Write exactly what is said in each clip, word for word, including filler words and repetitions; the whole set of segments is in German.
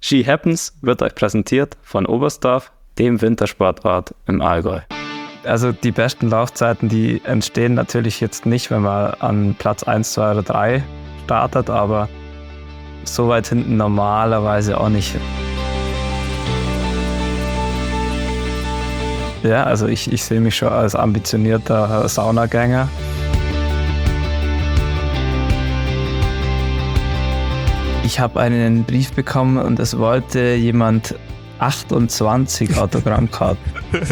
Ski Happens wird euch präsentiert von Oberstdorf, dem Wintersportort im Allgäu. Also die besten Laufzeiten, die entstehen natürlich jetzt nicht, wenn man an Platz eins, zwei oder drei startet, aber so weit hinten normalerweise auch nicht. Ja, also ich, ich sehe mich schon als ambitionierter Saunagänger. Ich habe einen Brief bekommen und es wollte jemand achtundzwanzig Autogrammkarten.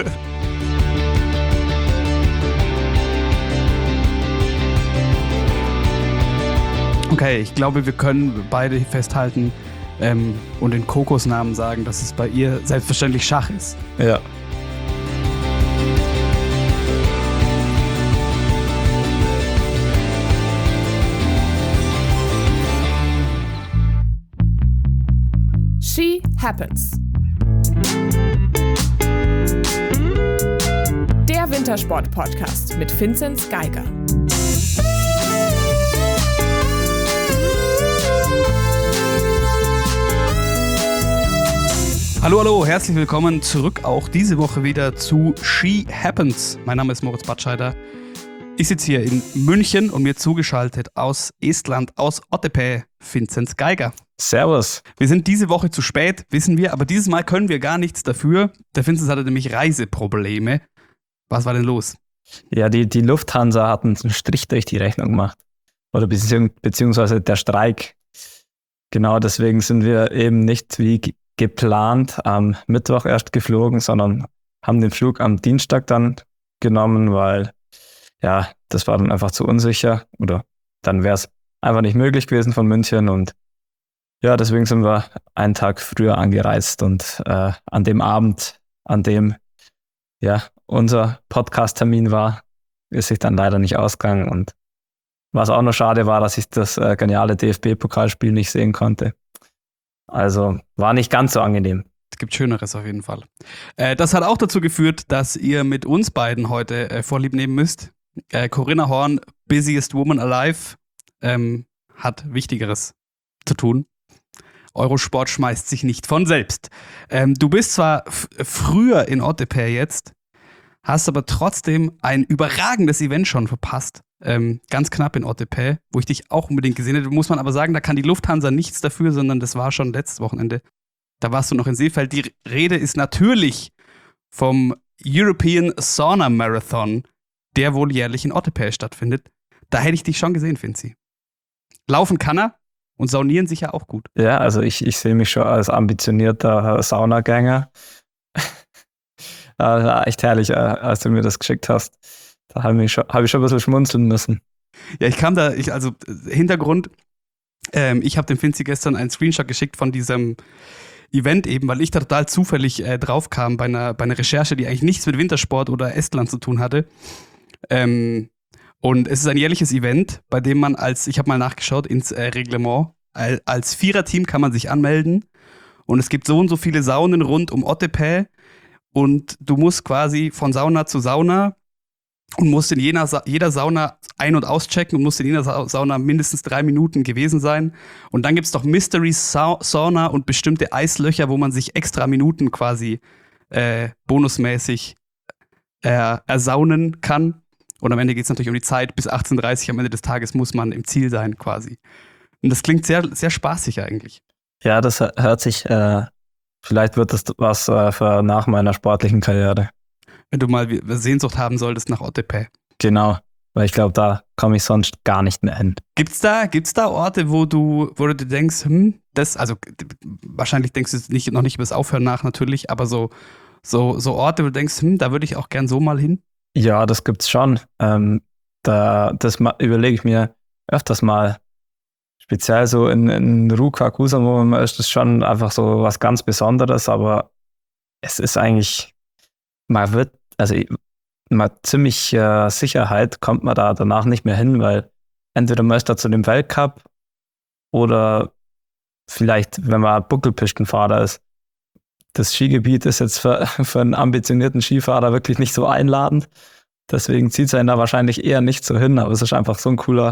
Okay, ich glaube, wir können beide festhalten ähm, und den Kokosnamen sagen, dass es bei ihr selbstverständlich Schach ist. Ja. Ski Happens. Der Wintersport-Podcast mit Vinzenz Geiger. Hallo, hallo, herzlich willkommen zurück auch diese Woche wieder zu Ski Happens. Mein Name ist Moritz Batscheider. Ich sitze hier in München und mir zugeschaltet aus Estland, aus Otepää, Vinzenz Geiger. Servus. Wir sind diese Woche zu spät, wissen wir, aber dieses Mal können wir gar nichts dafür. Der Vinzenz hatte nämlich Reiseprobleme. Was war denn los? Ja, die, die Lufthansa hat einen Strich durch die Rechnung gemacht. Oder beziehungs- beziehungsweise der Streik. Genau deswegen sind wir eben nicht wie ge- geplant am Mittwoch erst geflogen, sondern haben den Flug am Dienstag dann genommen, weil ja, das war dann einfach zu unsicher. Oder dann wäre es einfach nicht möglich gewesen von München und ja, deswegen sind wir einen Tag früher angereist und äh, an dem Abend, an dem ja unser Podcast-Termin war, ist sich dann leider nicht ausgegangen. Und was auch noch schade war, dass ich das äh, geniale D F B-Pokalspiel nicht sehen konnte. Also war nicht ganz so angenehm. Es gibt Schöneres auf jeden Fall. Äh, das hat auch dazu geführt, dass ihr mit uns beiden heute äh, Vorlieb nehmen müsst. Äh, Corinna Horn, busiest woman alive, ähm, hat Wichtigeres zu tun. Eurosport schmeißt sich nicht von selbst. Ähm, du bist zwar f- früher in Otepää jetzt, hast aber trotzdem ein überragendes Event schon verpasst. Ähm, ganz knapp in Otepää, wo ich dich auch unbedingt gesehen hätte. Muss man aber sagen, da kann die Lufthansa nichts dafür, sondern das war schon letztes Wochenende. Da warst du noch in Seefeld. Die Rede ist natürlich vom European Sauna Marathon, der wohl jährlich in Otepää stattfindet. Da hätte ich dich schon gesehen, Vinzi. Laufen kann er. Und saunieren sich ja auch gut. Ja, also ich, ich sehe mich schon als ambitionierter Saunagänger. äh, echt herrlich, äh, als du mir das geschickt hast. Da habe ich, schon, hab ich schon ein bisschen schmunzeln müssen. Ja, ich kam da, ich, also Hintergrund, ähm, ich habe dem Vinzi gestern einen Screenshot geschickt von diesem Event eben, weil ich da total zufällig äh, drauf kam bei einer, bei einer Recherche, die eigentlich nichts mit Wintersport oder Estland zu tun hatte. Ähm, Und es ist ein jährliches Event, bei dem man als, ich habe mal nachgeschaut, ins äh, Reglement, als, als Viererteam kann man sich anmelden und es gibt so und so viele Saunen rund um Otepää und du musst quasi von Sauna zu Sauna und musst in jeder, Sa- jeder Sauna ein- und auschecken und musst in jeder Sa- Sauna mindestens drei Minuten gewesen sein. Und dann gibt es noch Mystery Sa- Sauna und bestimmte Eislöcher, wo man sich extra Minuten quasi äh, bonusmäßig äh, ersaunen kann. Und am Ende geht es natürlich um die Zeit, bis achtzehn Uhr dreißig am Ende des Tages muss man im Ziel sein quasi. Und das klingt sehr, sehr spaßig eigentlich. Ja, das hört sich, äh, vielleicht wird das was äh, für nach meiner sportlichen Karriere. Wenn du mal Sehnsucht haben solltest nach Otepää. Genau, weil ich glaube, da komme ich sonst gar nicht mehr hin. Gibt's da, gibt's da Orte, wo du, wo du dir denkst, hm, das, also wahrscheinlich denkst du nicht, noch nicht über das Aufhören nach natürlich, aber so, so, so Orte, wo du denkst, hm, da würde ich auch gern so mal hin? Ja, das gibt's schon. Ähm, da, das ma- überlege ich mir öfters mal. Speziell so in, in Ruka, Kuusamo ist das schon einfach so was ganz Besonderes, aber es ist eigentlich, man wird, also mit ziemlich äh, Sicherheit kommt man da danach nicht mehr hin, weil entweder man ist da zu dem Weltcup oder vielleicht, wenn man Buckelpistenfahrer ist. Das Skigebiet ist jetzt für, für einen ambitionierten Skifahrer wirklich nicht so einladend. Deswegen zieht es einen da wahrscheinlich eher nicht so hin, aber es ist einfach so ein cooler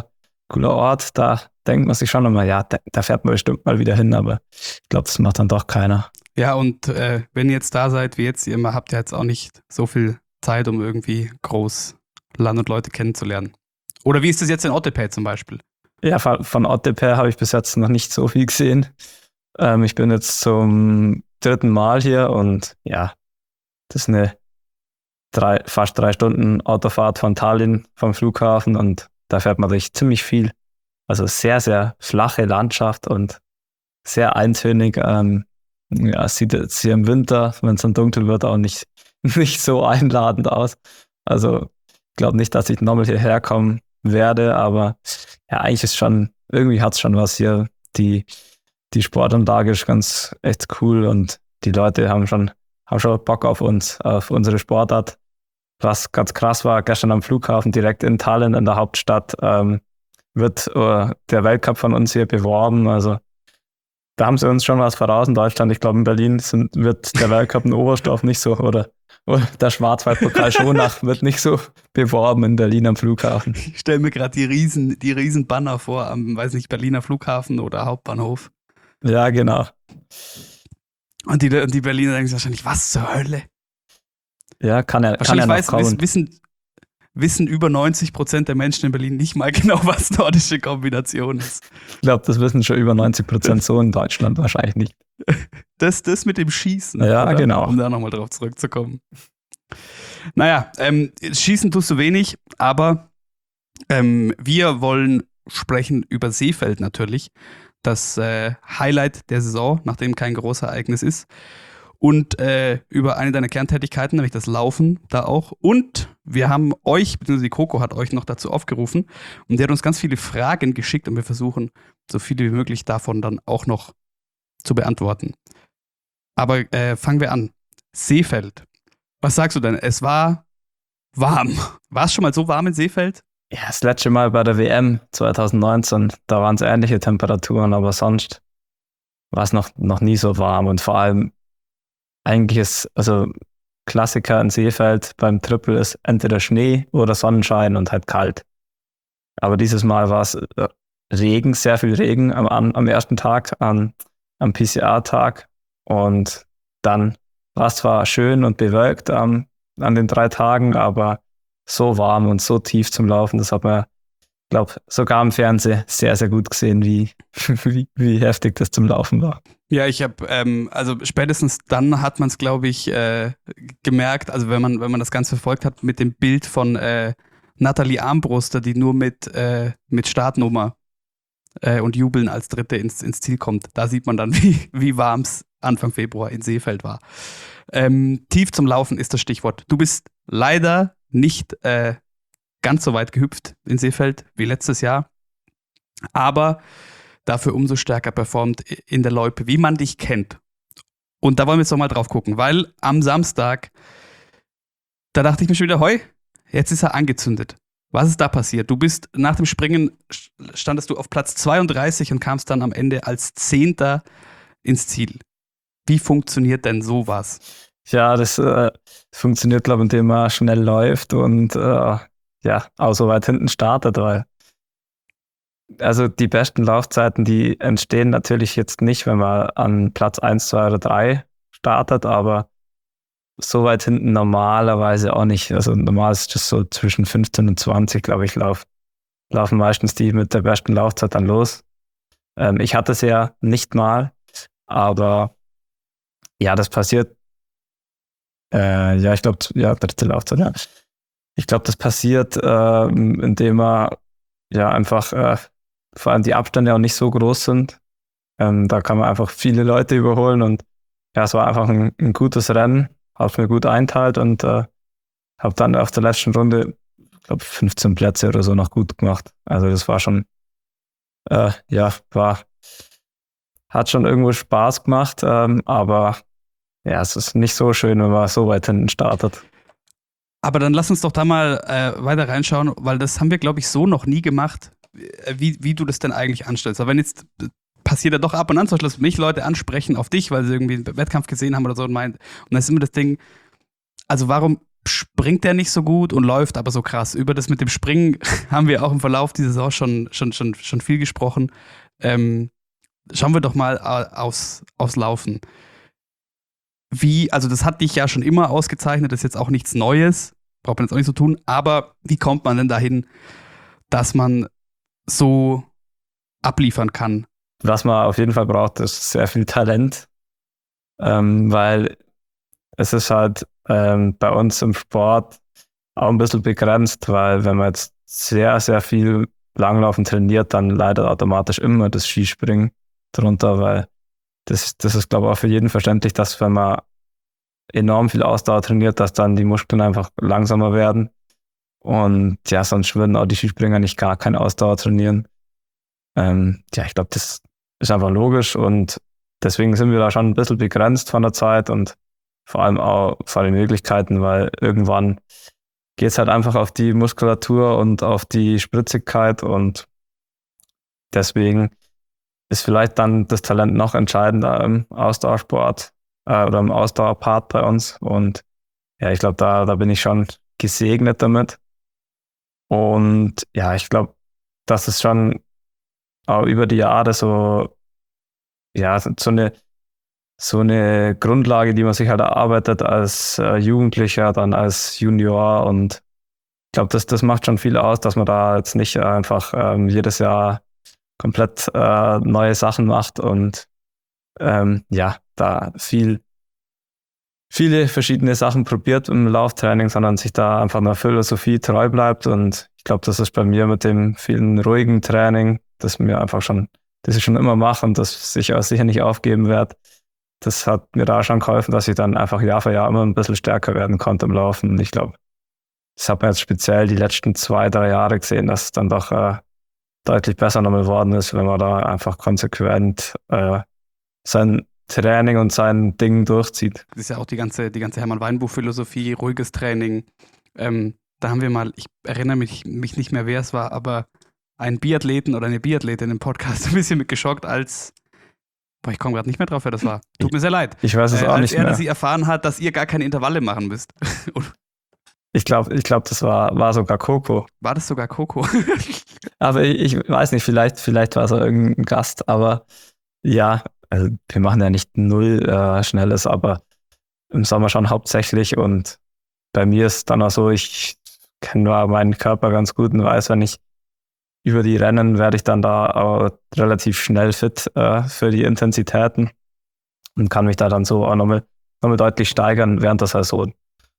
cooler Ort. Da denkt man sich schon immer, ja, da, da fährt man bestimmt mal wieder hin, aber ich glaube, das macht dann doch keiner. Ja, und äh, wenn ihr jetzt da seid, wie jetzt, ihr habt ja jetzt auch nicht so viel Zeit, um irgendwie groß Land und Leute kennenzulernen. Oder wie ist das jetzt in Otepää zum Beispiel? Ja, von, von Otepää habe ich bis jetzt noch nicht so viel gesehen. Ähm, ich bin jetzt zum dritten Mal hier und ja, das ist eine drei, fast drei Stunden Autofahrt von Tallinn vom Flughafen und da fährt man durch ziemlich viel. Also sehr, sehr flache Landschaft und sehr eintönig. Ähm, ja, es sieht jetzt hier im Winter, wenn es dann dunkel wird, auch nicht, nicht so einladend aus. Also ich glaube nicht, dass ich nochmal hierher kommen werde, aber ja, eigentlich ist schon, irgendwie hat es schon was hier. Die, die Sportanlage ist ganz echt cool und die Leute haben schon, haben schon Bock auf uns, auf unsere Sportart. Was ganz krass war, gestern am Flughafen direkt in Tallinn in der Hauptstadt ähm, wird uh, der Weltcup von uns hier beworben. Also da haben sie uns schon was voraus in Deutschland. Ich glaube, in Berlin sind, wird der Weltcup in Oberstdorf nicht so oder, oder der Schwarzwaldpokal Schonach wird nicht so beworben in Berlin am Flughafen. Ich stelle mir gerade die riesen, die riesen Banner vor am, weiß nicht, Berliner Flughafen oder Hauptbahnhof. Ja, genau. Und die, die Berliner denken sich wahrscheinlich, was zur Hölle? Ja, kann er, kann Wahrscheinlich er noch weiß, kommen. wissen, wissen über neunzig Prozent der Menschen in Berlin nicht mal genau, was nordische Kombination ist. Ich glaube, das wissen schon über neunzig Prozent so in Deutschland wahrscheinlich nicht. Das, das mit dem Schießen. Ja, oder? genau. Um da nochmal drauf zurückzukommen. Naja, ähm, schießen tust du wenig, aber ähm, wir wollen sprechen über Seefeld natürlich. Das äh, Highlight der Saison, nachdem kein Großereignis ist. Und äh, über eine deiner Kerntätigkeiten, nämlich das Laufen, da auch. Und wir haben euch, beziehungsweise die Coco hat euch noch dazu aufgerufen und die hat uns ganz viele Fragen geschickt und wir versuchen, so viele wie möglich davon dann auch noch zu beantworten. Aber äh, fangen wir an. Seefeld. Was sagst du denn? Es war warm. War es schon mal so warm in Seefeld? Ja, das letzte Mal bei der W M zwanzig neunzehn, da waren es ähnliche Temperaturen, aber sonst war es noch, noch nie so warm und vor allem eigentlich ist, also Klassiker in Seefeld beim Triple ist entweder Schnee oder Sonnenschein und halt kalt. Aber dieses Mal war es Regen, sehr viel Regen am, am ersten Tag, am, am P C R-Tag und dann war es zwar schön und bewölkt am, an den drei Tagen, aber so warm und so tief zum Laufen, das hat man, ich glaube, sogar im Fernsehen sehr, sehr gut gesehen, wie, wie, wie heftig das zum Laufen war. Ja, ich habe, ähm, also spätestens dann hat man es, glaube ich, äh, gemerkt, also wenn man, wenn man das Ganze verfolgt hat, mit dem Bild von äh, Nathalie Armbruster, die nur mit, äh, mit Startnummer äh, und Jubeln als Dritte ins, ins Ziel kommt. Da sieht man dann, wie, wie warm es Anfang Februar in Seefeld war. Ähm, tief zum Laufen ist das Stichwort. Du bist leider nicht äh, ganz so weit gehüpft in Seefeld wie letztes Jahr, aber dafür umso stärker performt in der Loipe, wie man dich kennt. Und da wollen wir jetzt noch mal drauf gucken, weil am Samstag, da dachte ich mir schon wieder, hoi, jetzt ist er angezündet. Was ist da passiert? Du bist nach dem Springen, standest du auf Platz zweiunddreißig und kamst dann am Ende als Zehnter ins Ziel. Wie funktioniert denn sowas? Ja, das äh, funktioniert, glaube ich, indem man schnell läuft und äh, ja, auch so weit hinten startet, weil also die besten Laufzeiten, die entstehen natürlich jetzt nicht, wenn man an Platz eins, zwei oder drei startet, aber so weit hinten normalerweise auch nicht. Also normal ist das so zwischen fünfzehn und zwanzig, glaube ich, lauf, laufen meistens die mit der besten Laufzeit dann los. Ähm, ich hatte es ja nicht mal, aber ja, das passiert, äh, ja, ich glaube, ja, dritte Laufzeit, ja. Ich glaube, das passiert, äh, indem man ja einfach äh, vor allem die Abstände auch nicht so groß sind. Ähm, da kann man einfach viele Leute überholen und ja, es war einfach ein, ein gutes Rennen, habe mir gut einteilt und äh, habe dann auf der letzten Runde, ich glaube, fünfzehn Plätze oder so noch gut gemacht. Also das war schon, äh, ja, war, hat schon irgendwo Spaß gemacht, ähm, aber ja, es ist nicht so schön, wenn man so weit hinten startet. Aber dann lass uns doch da mal äh, weiter reinschauen, weil das haben wir, glaube ich, so noch nie gemacht, wie, wie du das denn eigentlich anstellst. Aber wenn jetzt passiert ja doch ab und an, zum Beispiel, dass mich Leute ansprechen auf dich, weil sie irgendwie einen Wettkampf gesehen haben oder so und meint, und dann ist immer das Ding, also warum springt er nicht so gut und läuft aber so krass. Über das mit dem Springen haben wir auch im Verlauf dieser Saison schon, schon, schon, schon viel gesprochen. Ähm, schauen wir doch mal aus, aufs Laufen. Wie, also das hat dich ja schon immer ausgezeichnet, das ist jetzt auch nichts Neues, braucht man jetzt auch nicht so tun, aber wie kommt man denn dahin, dass man so abliefern kann? Was man auf jeden Fall braucht, ist sehr viel Talent, ähm, weil es ist halt ähm, bei uns im Sport auch ein bisschen begrenzt, weil wenn man jetzt sehr, sehr viel Langlaufen trainiert, dann leidet automatisch immer das Skispringen drunter, weil das, das ist, glaube ich, auch für jeden verständlich, dass wenn man enorm viel Ausdauer trainiert, dass dann die Muskeln einfach langsamer werden. Und ja, sonst würden auch die Skispringer nicht gar keine Ausdauer trainieren. Ähm, ja, ich glaube, das ist einfach logisch und deswegen sind wir da schon ein bisschen begrenzt von der Zeit und vor allem auch von den Möglichkeiten, weil irgendwann geht es halt einfach auf die Muskulatur und auf die Spritzigkeit und deswegen ist vielleicht dann das Talent noch entscheidender im Ausdauersport äh, oder im Ausdauerpart bei uns. Und ja, ich glaube, da, da bin ich schon gesegnet damit. Und ja, ich glaube, das ist schon auch über die Jahre so, ja, so eine, so eine Grundlage, die man sich halt erarbeitet als äh, Jugendlicher, dann als Junior. Und ich glaube, das, das macht schon viel aus, dass man da jetzt nicht einfach ähm, jedes Jahr komplett äh, neue Sachen macht und ähm, ja, da viel, viele verschiedene Sachen probiert im Lauftraining, sondern sich da einfach einer Philosophie treu bleibt. Und ich glaube, das ist bei mir mit dem vielen ruhigen Training, das mir einfach schon, das ich schon immer mache und das ich auch sicher nicht aufgeben werde. Das hat mir da schon geholfen, dass ich dann einfach Jahr für Jahr immer ein bisschen stärker werden konnte im Laufen. Und ich glaube, das hat man jetzt speziell die letzten zwei, drei Jahre gesehen, dass es dann doch äh, deutlich besser nochmal geworden ist, wenn man da einfach konsequent äh, sein Training und sein Ding durchzieht. Das ist ja auch die ganze, die ganze Hermann-Weinbuch-Philosophie, ruhiges Training. Ähm, da haben wir mal, ich erinnere mich, mich nicht mehr, wer es war, aber einen Biathleten oder eine Biathletin im Podcast ein bisschen mit geschockt, als, boah, ich komme gerade nicht mehr drauf, wer das war. Tut mir sehr leid. Ich weiß es äh, auch als nicht er, mehr. Dass sie erfahren hat, dass ihr gar keine Intervalle machen müsst. Ich glaube, ich glaub, das war, war sogar Coco. War das sogar Coco? Aber ich, ich weiß nicht, vielleicht, vielleicht war es auch irgendein Gast, aber ja, also wir machen ja nicht null äh, Schnelles, aber im Sommer schon hauptsächlich und bei mir ist dann auch so, ich kenne nur meinen Körper ganz gut und weiß, wenn ich über die Rennen werde ich dann da auch relativ schnell fit äh, für die Intensitäten und kann mich da dann so auch nochmal noch mal deutlich steigern während der Saison.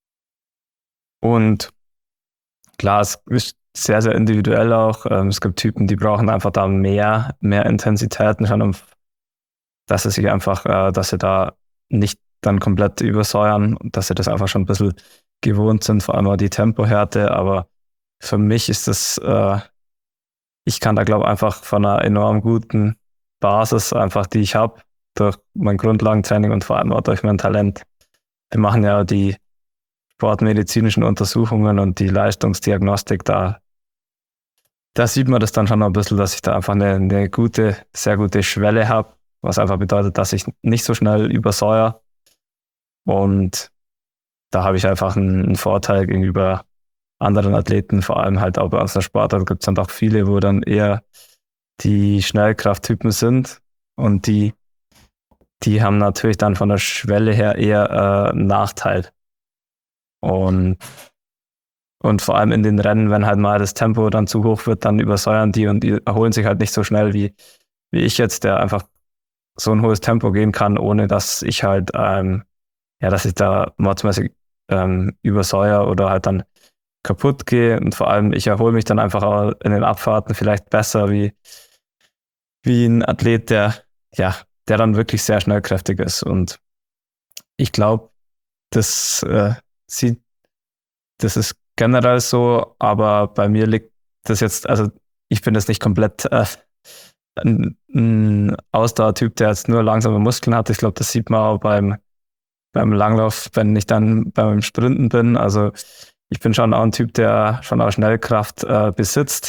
Und klar, es ist sehr, sehr individuell auch. Ähm, es gibt Typen, die brauchen einfach da mehr, mehr Intensitäten schon, um, dass sie sich einfach, äh, dass sie da nicht dann komplett übersäuern und dass sie das einfach schon ein bisschen gewohnt sind, vor allem auch die Tempohärte. Aber für mich ist das, äh, ich kann da glaube ich einfach von einer enorm guten Basis einfach, die ich habe, durch mein Grundlagentraining und vor allem auch durch mein Talent. Wir machen ja die sportmedizinischen Untersuchungen und die Leistungsdiagnostik, da, da sieht man das dann schon ein bisschen, dass ich da einfach eine, eine gute, sehr gute Schwelle habe, was einfach bedeutet, dass ich nicht so schnell übersäuere. Und da habe ich einfach einen, einen Vorteil gegenüber anderen Athleten, vor allem halt auch bei unserer Sportart gibt es dann doch viele, wo dann eher die Schnellkrafttypen sind und die, die haben natürlich dann von der Schwelle her eher äh, einen Nachteil. Und, und vor allem in den Rennen, wenn halt mal das Tempo dann zu hoch wird, dann übersäuern die und die erholen sich halt nicht so schnell wie, wie ich jetzt, der einfach so ein hohes Tempo gehen kann, ohne dass ich halt, ähm, ja, dass ich da mordsmäßig ähm, übersäuer oder halt dann kaputt gehe. Und vor allem, ich erhole mich dann einfach auch in den Abfahrten vielleicht besser wie, wie ein Athlet, der, ja, der dann wirklich sehr schnellkräftig ist. Und ich glaube, das äh, sieht, das ist generell so, aber bei mir liegt das jetzt, also ich bin jetzt nicht komplett äh, ein, ein Ausdauertyp, der jetzt nur langsame Muskeln hat. Ich glaube, das sieht man auch beim, beim Langlauf, wenn ich dann beim Sprinten bin. Also ich bin schon auch ein Typ, der schon auch Schnellkraft äh, besitzt.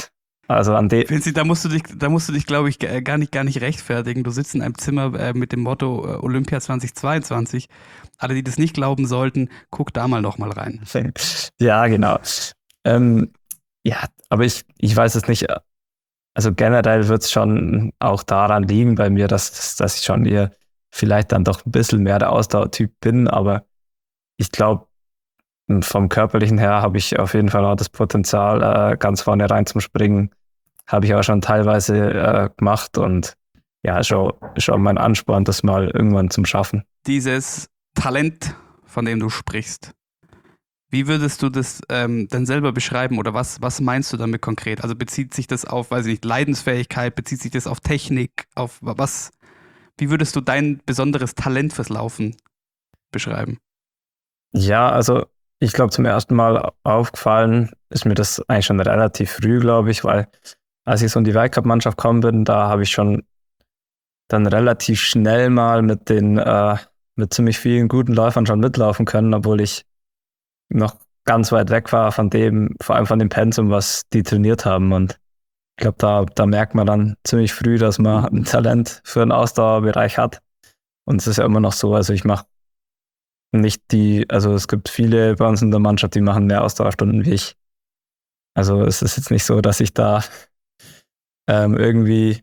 Also an de Vinci, da musst du dich, da musst du dich, glaube ich, gar nicht, gar nicht rechtfertigen. Du sitzt in einem Zimmer äh, mit dem Motto äh, Olympia zweitausendzweiundzwanzig. Alle, die das nicht glauben sollten, guck da mal noch mal rein. Ja, genau. Ähm, ja, aber ich, ich weiß es nicht. Also generell wird es schon auch daran liegen bei mir, dass, dass ich schon eher vielleicht dann doch ein bisschen mehr der Ausdauertyp bin, aber ich glaube, vom Körperlichen her habe ich auf jeden Fall auch das Potenzial, äh, ganz vorne rein zum Springen. Habe ich auch schon teilweise äh, gemacht und ja, schon, schon mein Ansporn, das mal irgendwann zum Schaffen. Dieses Talent, von dem du sprichst, wie würdest du das ähm, denn selber beschreiben oder was, was meinst du damit konkret? Also bezieht sich das auf, weiß ich nicht, Leidensfähigkeit, bezieht sich das auf Technik, auf was? Wie würdest du dein besonderes Talent fürs Laufen beschreiben? Ja, also ich glaube, zum ersten Mal aufgefallen ist mir das eigentlich schon relativ früh, glaube ich, weil als ich so in die Weltcup-Mannschaft gekommen bin, da habe ich schon dann relativ schnell mal mit den äh, mit ziemlich vielen guten Läufern schon mitlaufen können, obwohl ich noch ganz weit weg war von dem, vor allem von dem Pensum, was die trainiert haben. Und ich glaube, da, da merkt man dann ziemlich früh, dass man ein Talent für einen Ausdauerbereich hat. Und es ist ja immer noch so, also ich mache nicht die, also es gibt viele bei uns in der Mannschaft, die machen mehr Ausdauerstunden wie ich. Also es ist jetzt nicht so, dass ich da ähm, irgendwie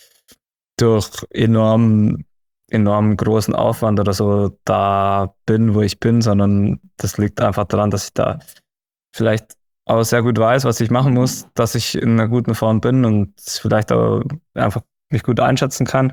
durch enorm, enorm großen Aufwand oder so da bin, wo ich bin, sondern das liegt einfach daran, dass ich da vielleicht auch sehr gut weiß, was ich machen muss, dass ich in einer guten Form bin und vielleicht auch einfach mich gut einschätzen kann.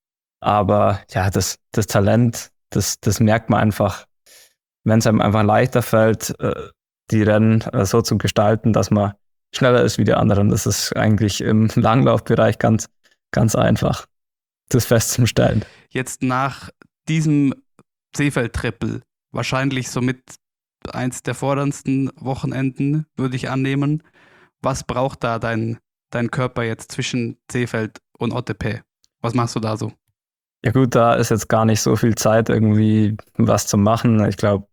Aber ja, das, das Talent, das, das merkt man einfach, wenn es einem einfach leichter fällt, die Rennen so zu gestalten, dass man schneller ist wie die anderen. Das ist eigentlich im Langlaufbereich ganz, ganz einfach, das festzustellen. Jetzt nach diesem Seefeld-Triple, wahrscheinlich somit eins der forderndsten Wochenenden, würde ich annehmen. Was braucht da dein, dein Körper jetzt zwischen Seefeld und Otepää? Was machst du da so? Ja gut, da ist jetzt gar nicht so viel Zeit, irgendwie was zu machen. Ich glaube,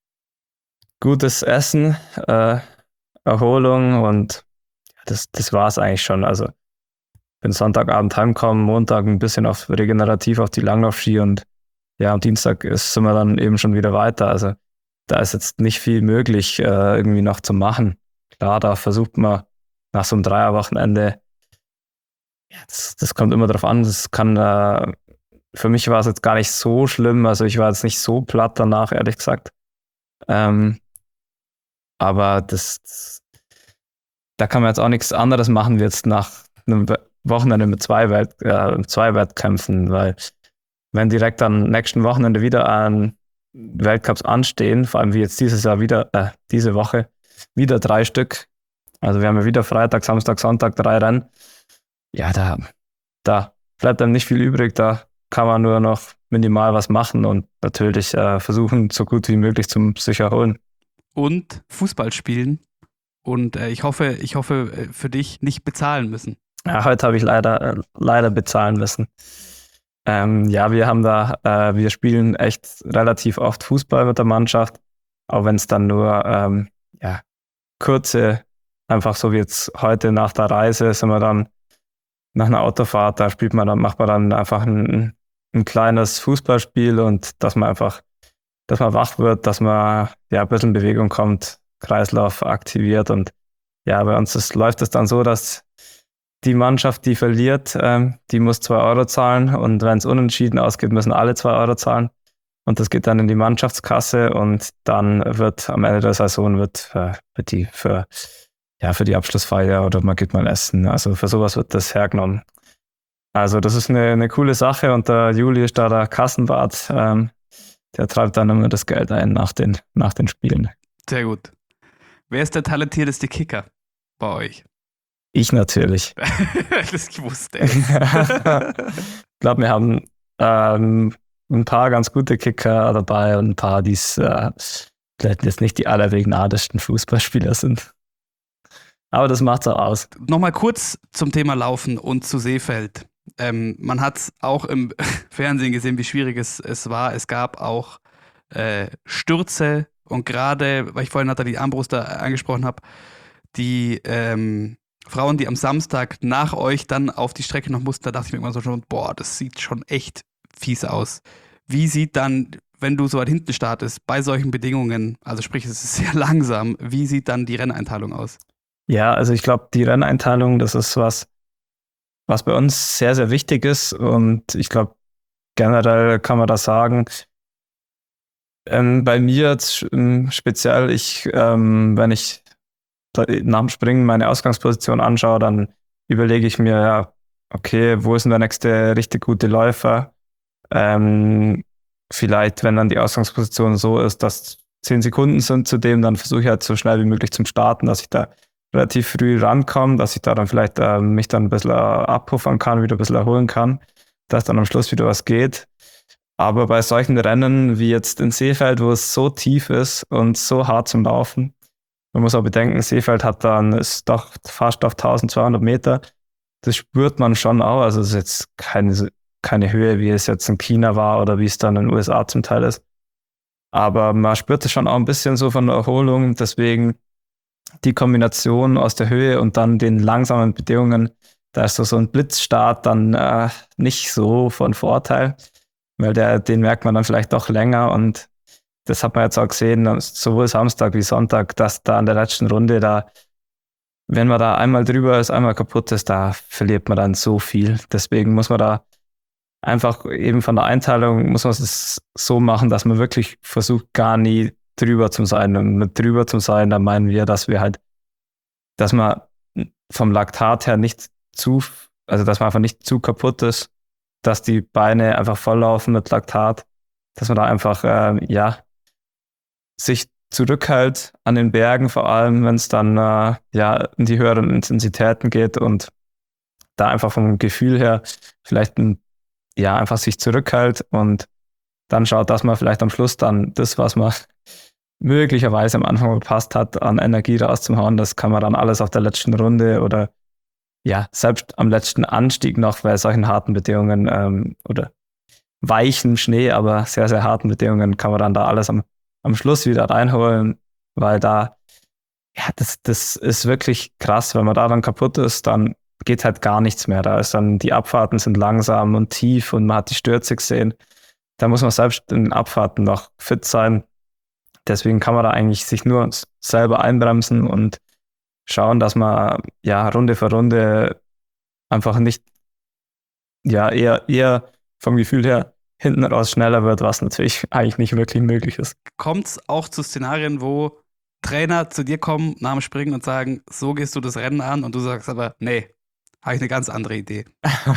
gutes Essen, äh, Erholung und das, das war es eigentlich schon. Also bin Sonntagabend heimgekommen, Montag ein bisschen auf regenerativ auf die Langlaufski und ja, am Dienstag ist, sind wir dann eben schon wieder weiter. Also da ist jetzt nicht viel möglich, äh, irgendwie noch zu machen. Klar, da versucht man nach so einem Dreierwochenende, ja, das, das kommt immer drauf an, das kann, äh, für mich war es jetzt gar nicht so schlimm, also ich war jetzt nicht so platt danach, ehrlich gesagt. Ähm, aber das, das, da kann man jetzt auch nichts anderes machen, wie jetzt nach einem Wochenende mit zwei, Welt, äh, zwei Wettkämpfen, weil wenn direkt am nächsten Wochenende wieder an Weltcups anstehen, vor allem wie jetzt dieses Jahr wieder, äh, diese Woche, wieder drei Stück. Also wir haben ja wieder Freitag, Samstag, Sonntag drei Rennen. Ja, da, da bleibt einem nicht viel übrig, da kann man nur noch minimal was machen und natürlich äh, versuchen, so gut wie möglich zum sich erholen. Und Fußball spielen und äh, ich hoffe, ich hoffe für dich nicht bezahlen müssen. Ja, heute habe ich leider, äh, leider bezahlen müssen. Ähm, ja, wir haben da, äh, wir spielen echt relativ oft Fußball mit der Mannschaft, auch wenn es dann nur ähm, ja, kurze, einfach so wie jetzt heute nach der Reise sind wir dann nach einer Autofahrt, da spielt man dann, macht man dann einfach ein, ein kleines Fußballspiel und dass man einfach, dass man wach wird, dass man ja ein bisschen in Bewegung kommt, Kreislauf aktiviert und ja, bei uns ist, läuft es dann so, dass die Mannschaft, die verliert, ähm, die muss zwei Euro zahlen und wenn es unentschieden ausgeht, müssen alle zwei Euro zahlen und das geht dann in die Mannschaftskasse und dann wird am Ende der Saison wird, äh, wird die für, ja, für die Abschlussfeier oder man geht mal essen, also für sowas wird das hergenommen. Also das ist eine, eine coole Sache und der Juli ist da der Kassenwart, ähm, der treibt dann immer das Geld ein nach den, nach den Spielen. Sehr gut. Wer ist der talentierteste Kicker bei euch? Ich natürlich. Das wusste ich. Ich glaube, wir haben ähm, ein paar ganz gute Kicker dabei und ein paar, die äh, vielleicht jetzt nicht die allerregnadesten Fußballspieler sind. Aber das macht's auch aus. Nochmal kurz zum Thema Laufen und zu Seefeld. Ähm, man hat auch im Fernsehen gesehen, wie schwierig es, es war. Es gab auch äh, Stürze und gerade, weil ich vorhin Nathalie Armbruster angesprochen habe, die ähm, Frauen, die am Samstag nach euch dann auf die Strecke noch mussten, da dachte ich mir immer so schon, boah, das sieht schon echt fies aus. Wie sieht dann, wenn du so weit hinten startest, bei solchen Bedingungen, also sprich, es ist sehr langsam, wie sieht dann die Renneinteilung aus? Ja, also ich glaube, die Renneinteilung, das ist was, was bei uns sehr, sehr wichtig ist. Und ich glaube, generell kann man das sagen. Ähm, bei mir jetzt ähm, speziell, ich, ähm, wenn ich nach dem Springen meine Ausgangsposition anschaue, dann überlege ich mir, ja, okay, wo ist denn der nächste richtig gute Läufer? Ähm, vielleicht, wenn dann die Ausgangsposition so ist, dass zehn Sekunden sind zu dem, dann versuche ich halt so schnell wie möglich zum Starten, dass ich da relativ früh rankomme, dass ich da dann vielleicht äh, mich dann ein bisschen äh, abpuffern kann, wieder ein bisschen erholen kann, dass dann am Schluss wieder was geht. Aber bei solchen Rennen wie jetzt in Seefeld, wo es so tief ist und so hart zum Laufen, man muss auch bedenken, Seefeld hat dann, ist doch fast auf tausendzweihundert Meter. Das spürt man schon auch. Also es ist jetzt keine, keine Höhe, wie es jetzt in China war oder wie es dann in den U S A zum Teil ist. Aber man spürt es schon auch ein bisschen so von der Erholung. Deswegen die Kombination aus der Höhe und dann den langsamen Bedingungen, da ist so, so ein Blitzstart dann äh, nicht so von Vorteil, weil der, den merkt man dann vielleicht doch länger und das hat man jetzt auch gesehen, sowohl Samstag wie Sonntag, dass da in der letzten Runde da, wenn man da einmal drüber ist, einmal kaputt ist, da verliert man dann so viel. Deswegen muss man da einfach eben von der Einteilung, muss man es so machen, dass man wirklich versucht, gar nie drüber zu sein. Und mit drüber zu sein, da meinen wir, dass wir halt, dass man vom Laktat her nicht zu, also dass man einfach nicht zu kaputt ist, dass die Beine einfach volllaufen mit Laktat, dass man da einfach, äh, ja, sich zurückhält an den Bergen, vor allem wenn es dann äh, ja in die höheren Intensitäten geht und da einfach vom Gefühl her vielleicht ein, ja einfach sich zurückhält und dann schaut, dass man vielleicht am Schluss dann das, was man möglicherweise am Anfang verpasst hat, an Energie rauszuhauen, das kann man dann alles auf der letzten Runde oder ja, selbst am letzten Anstieg noch bei solchen harten Bedingungen ähm, oder weichen Schnee, aber sehr, sehr harten Bedingungen kann man dann da alles am am Schluss wieder reinholen, weil da, ja, das, das ist wirklich krass. Wenn man da dann kaputt ist, dann geht halt gar nichts mehr. Da ist dann, die Abfahrten sind langsam und tief und man hat die Stürze gesehen. Da muss man selbst in den Abfahrten noch fit sein. Deswegen kann man da eigentlich sich nur selber einbremsen und schauen, dass man, ja, Runde für Runde einfach nicht, ja, eher, eher vom Gefühl her hinten raus schneller wird, was natürlich eigentlich nicht wirklich möglich ist. Kommt es auch zu Szenarien, wo Trainer zu dir kommen nach dem Springen und sagen, so gehst du das Rennen an und du sagst aber, nee, habe ich eine ganz andere Idee?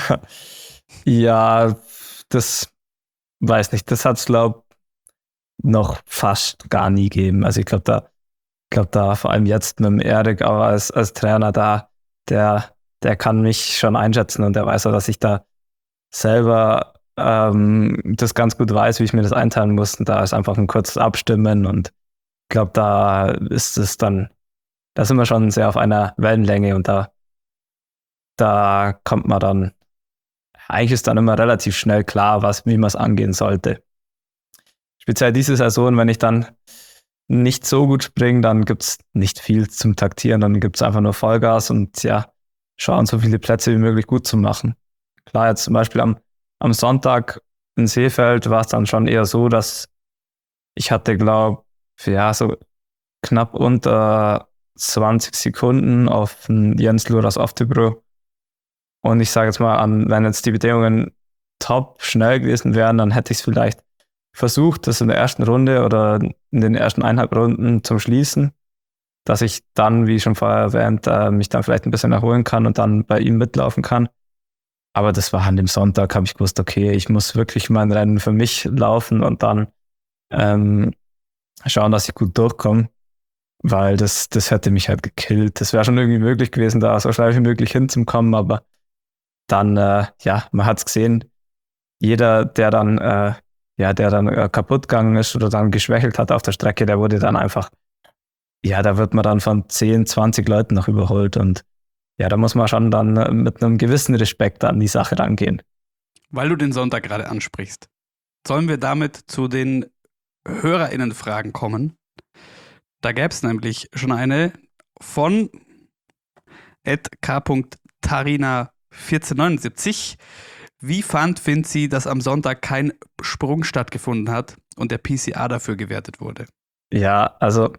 Ja, das weiß nicht, das hat es, glaube ich, noch fast gar nie gegeben. Also ich glaube, da, glaube da vor allem jetzt mit dem Erik, aber als, als Trainer da, der, der kann mich schon einschätzen und der weiß auch, dass ich da selber ähm, das ganz gut weiß, wie ich mir das einteilen muss. Und da ist einfach ein kurzes Abstimmen und ich glaube, da ist es dann, da sind wir schon sehr auf einer Wellenlänge und da, da kommt man dann, eigentlich ist dann immer relativ schnell klar, was, wie man es angehen sollte. Speziell diese Saison, wenn ich dann nicht so gut springe, dann gibt es nicht viel zum Taktieren, dann gibt es einfach nur Vollgas und ja, schauen, so viele Plätze wie möglich gut zu machen. Klar, jetzt zum Beispiel am Am Sonntag in Seefeld war es dann schon eher so, dass ich hatte, glaube ich, ja, so knapp unter zwanzig Sekunden auf den Jens Luras Oftebro. Und ich sage jetzt mal, an, wenn jetzt die Bedingungen top schnell gewesen wären, dann hätte ich es vielleicht versucht, das in der ersten Runde oder in den ersten eineinhalb Runden zum Schließen, dass ich dann, wie schon vorher erwähnt, äh, mich dann vielleicht ein bisschen erholen kann und dann bei ihm mitlaufen kann. Aber das war an dem Sonntag, habe ich gewusst, okay, ich muss wirklich mein Rennen für mich laufen und dann ähm, schauen, dass ich gut durchkomme, weil das, das hätte mich halt gekillt. Das wäre schon irgendwie möglich gewesen, da so schnell wie möglich hinzukommen, aber dann, äh, ja, man hat es gesehen, jeder, der dann, äh, ja, der dann äh, kaputt gegangen ist oder dann geschwächelt hat auf der Strecke, der wurde dann einfach, ja, da wird man dann von zehn, zwanzig Leuten noch überholt und ja, da muss man schon dann mit einem gewissen Respekt an die Sache rangehen. Weil du den Sonntag gerade ansprichst, sollen wir damit zu den HörerInnen-Fragen kommen? Da gäbe es nämlich schon eine von at k punkt tarina vierzehnhundertneunundsiebzig. Wie fand Finzi, dass am Sonntag kein Sprung stattgefunden hat und der P C A dafür gewertet wurde? Ja, also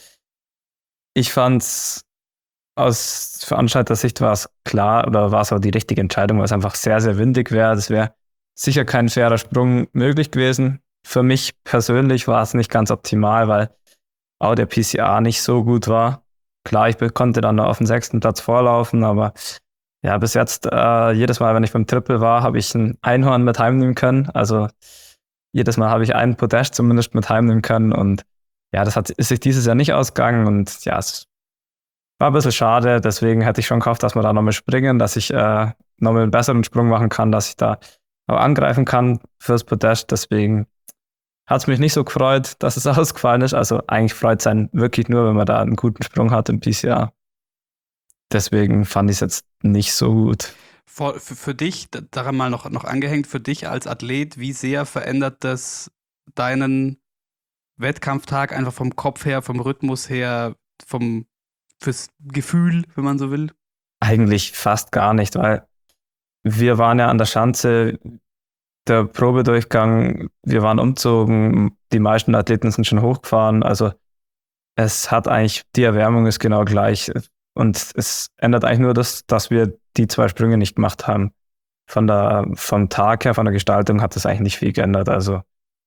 ich fand's aus Veranstalter-Sicht war es klar oder war es auch die richtige Entscheidung, weil es einfach sehr, sehr windig wäre. Das wäre sicher kein fairer Sprung möglich gewesen. Für mich persönlich war es nicht ganz optimal, weil auch der P C A nicht so gut war. Klar, ich konnte dann auf den sechsten Platz vorlaufen, aber ja, bis jetzt, äh, jedes Mal, wenn ich beim Triple war, habe ich ein Einhorn mit heimnehmen können. Also jedes Mal habe ich einen Podest zumindest mit heimnehmen können und ja, das hat, ist sich dieses Jahr nicht ausgegangen und ja, es war ein bisschen schade. Deswegen hätte ich schon gehofft, dass wir da nochmal springen, dass ich äh, nochmal einen besseren Sprung machen kann, dass ich da auch angreifen kann fürs Podest. Deswegen hat es mich nicht so gefreut, dass es ausgefallen ist. Also eigentlich freut es einen wirklich nur, wenn man da einen guten Sprung hat im P C A. Deswegen fand ich es jetzt nicht so gut. Für, für, für dich, daran mal noch, noch angehängt, für dich als Athlet, wie sehr verändert das deinen Wettkampftag einfach vom Kopf her, vom Rhythmus her, vom fürs Gefühl, wenn man so will? Eigentlich fast gar nicht, weil wir waren ja an der Schanze, der Probedurchgang, wir waren umzogen, die meisten Athleten sind schon hochgefahren, also es hat eigentlich, die Erwärmung ist genau gleich und es ändert eigentlich nur das, dass wir die zwei Sprünge nicht gemacht haben. Von der, vom Tag her, von der Gestaltung hat das eigentlich nicht viel geändert, also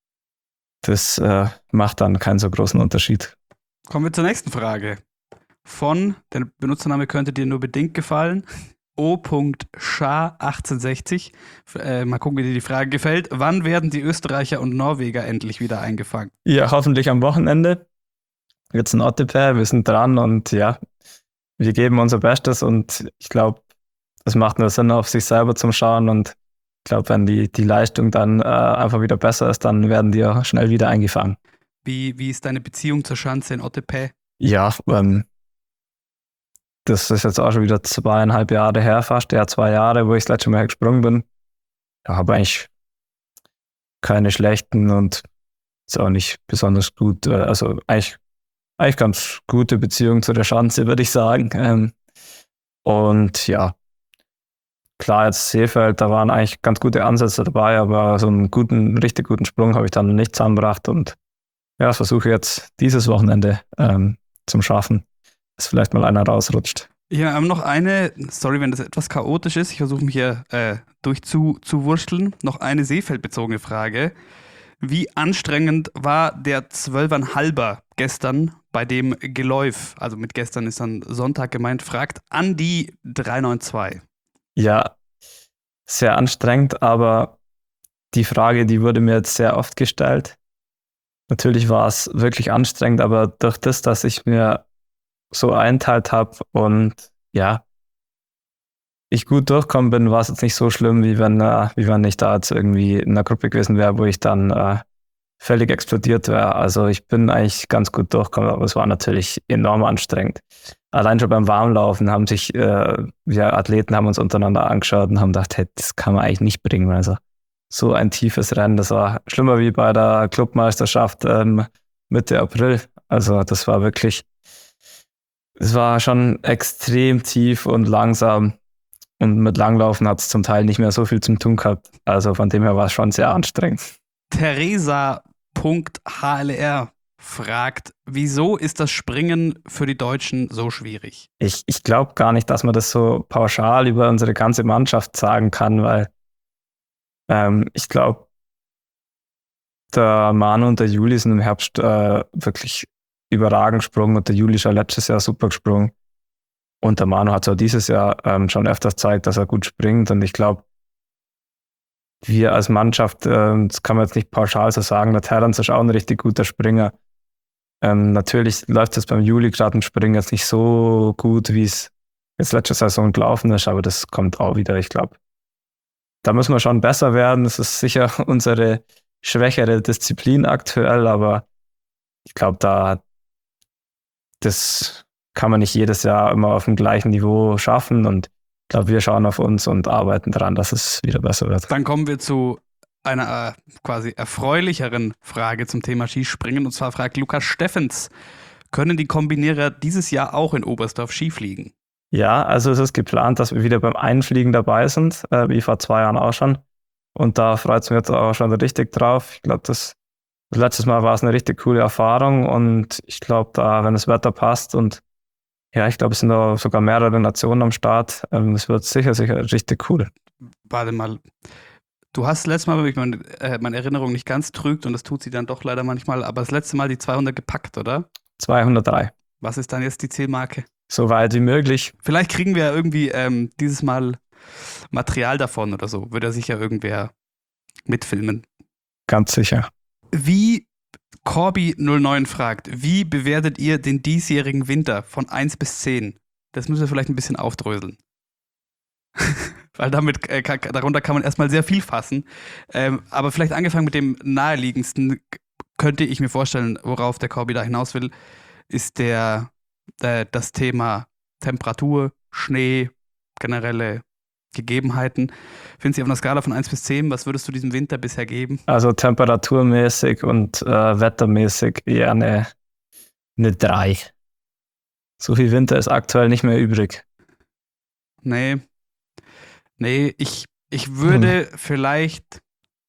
das äh, macht dann keinen so großen Unterschied. Kommen wir zur nächsten Frage. Von, der Benutzername könnte dir nur bedingt gefallen, o Scha achtzehnhundertsechzig. Äh, mal gucken, wie dir die Frage gefällt. Wann werden die Österreicher und Norweger endlich wieder eingefangen? Ja, hoffentlich am Wochenende. Jetzt ein Ottepair, wir sind dran und ja, wir geben unser Bestes und ich glaube, es macht nur Sinn, auf sich selber zu schauen und ich glaube, wenn die, die Leistung dann äh, einfach wieder besser ist, dann werden die auch schnell wieder eingefangen. Wie, wie ist deine Beziehung zur Schanze in Ottepae? Ja, ähm, das ist jetzt auch schon wieder zweieinhalb Jahre her fast, ja zwei Jahre, wo ich das letzte Mal gesprungen bin. Ich habe eigentlich keine schlechten und ist auch nicht besonders gut, also eigentlich, eigentlich ganz gute Beziehung zu der Schanze, würde ich sagen. Ähm, und ja, klar, jetzt Seefeld, da waren eigentlich ganz gute Ansätze dabei, aber so einen guten, richtig guten Sprung habe ich dann nicht zusammengebracht und ja, das versuche ich jetzt dieses Wochenende ähm, zum Schaffen, dass vielleicht mal einer rausrutscht. Ja, wir haben noch eine, sorry, wenn das etwas chaotisch ist, ich versuche mich hier äh, durch zu, zu wursteln, noch eine Seefeldbezogene Frage. Wie anstrengend war der Zwölfeinhalber gestern bei dem Geläuf? Also mit gestern ist dann Sonntag gemeint, fragt Andi drei neun zwei. Ja, sehr anstrengend, aber die Frage, die wurde mir jetzt sehr oft gestellt. Natürlich war es wirklich anstrengend, aber durch das, dass ich mir so einteilt habe und ja, ich gut durchgekommen bin, war es jetzt nicht so schlimm, wie wenn, äh, wie wenn ich da jetzt irgendwie in einer Gruppe gewesen wäre, wo ich dann äh, völlig explodiert wäre. Also ich bin eigentlich ganz gut durchgekommen, aber es war natürlich enorm anstrengend. Allein schon beim Warmlaufen haben sich, äh, wir Athleten haben uns untereinander angeschaut und haben gedacht, hey, das kann man eigentlich nicht bringen. Also so ein tiefes Rennen, das war schlimmer wie bei der Clubmeisterschaft ähm, Mitte April. Also das war wirklich, es war schon extrem tief und langsam. Und mit Langlaufen hat es zum Teil nicht mehr so viel zum tun gehabt. Also von dem her war es schon sehr anstrengend. Theresa Punkt H L R fragt, wieso ist das Springen für die Deutschen so schwierig? Ich, ich glaube gar nicht, dass man das so pauschal über unsere ganze Mannschaft sagen kann, weil ähm, ich glaube, der Manu und der Juli sind im Herbst äh, wirklich überragend gesprungen und der Juli ist ja letztes Jahr super gesprungen. Und der Manu hat so dieses Jahr ähm, schon öfters gezeigt, dass er gut springt. Und ich glaube, wir als Mannschaft, ähm, das kann man jetzt nicht pauschal so sagen, der Terrence ist auch ein richtig guter Springer. Ähm, natürlich läuft es beim Juli gerade im Springen jetzt nicht so gut, wie es jetzt letzte Saison gelaufen ist, aber das kommt auch wieder, ich glaube. Da müssen wir schon besser werden. Das ist sicher unsere schwächere Disziplin aktuell, aber ich glaube, da das kann man nicht jedes Jahr immer auf dem gleichen Niveau schaffen und ich glaube, wir schauen auf uns und arbeiten daran, dass es wieder besser wird. Dann kommen wir zu einer äh, quasi erfreulicheren Frage zum Thema Skispringen und zwar fragt Lukas Steffens, können die Kombinierer dieses Jahr auch in Oberstdorf Ski fliegen? Ja, also es ist geplant, dass wir wieder beim Einfliegen dabei sind, äh, wie vor zwei Jahren auch schon. Und da freut es mich jetzt auch schon richtig drauf. Ich glaube, das, das letztes Mal war es eine richtig coole Erfahrung und ich glaube, da, wenn das Wetter passt und ja, ich glaube, es sind da sogar mehrere Nationen am Start, ähm, es wird sicher, sicher richtig cool. Warte mal. Du hast letztes Mal, wenn mich meine, äh, meine Erinnerung nicht ganz trügt, und das tut sie dann doch leider manchmal, aber das letzte Mal die zweihundert gepackt, oder? zweihundertdrei. Was ist dann jetzt die Zielmarke? So weit wie möglich. Vielleicht kriegen wir ja irgendwie ähm, dieses Mal Material davon oder so. Würde ja sicher irgendwer mitfilmen. Ganz sicher. Wie Corby null neun fragt, wie bewertet ihr den diesjährigen Winter von eins bis zehn? Das müssen wir vielleicht ein bisschen aufdröseln. Weil damit, äh, kann, darunter kann man erstmal sehr viel fassen. Ähm, aber vielleicht angefangen mit dem naheliegendsten, könnte ich mir vorstellen, worauf der Corby da hinaus will, ist der, äh, das Thema Temperatur, Schnee, generelle Gegebenheiten. Finden Sie auf einer Skala von eins bis zehn, was würdest du diesem Winter bisher geben? Also temperaturmäßig und äh, wettermäßig eher eine, eine drei. So viel Winter ist aktuell nicht mehr übrig. Nee. Nee, ich, ich würde Hm. vielleicht,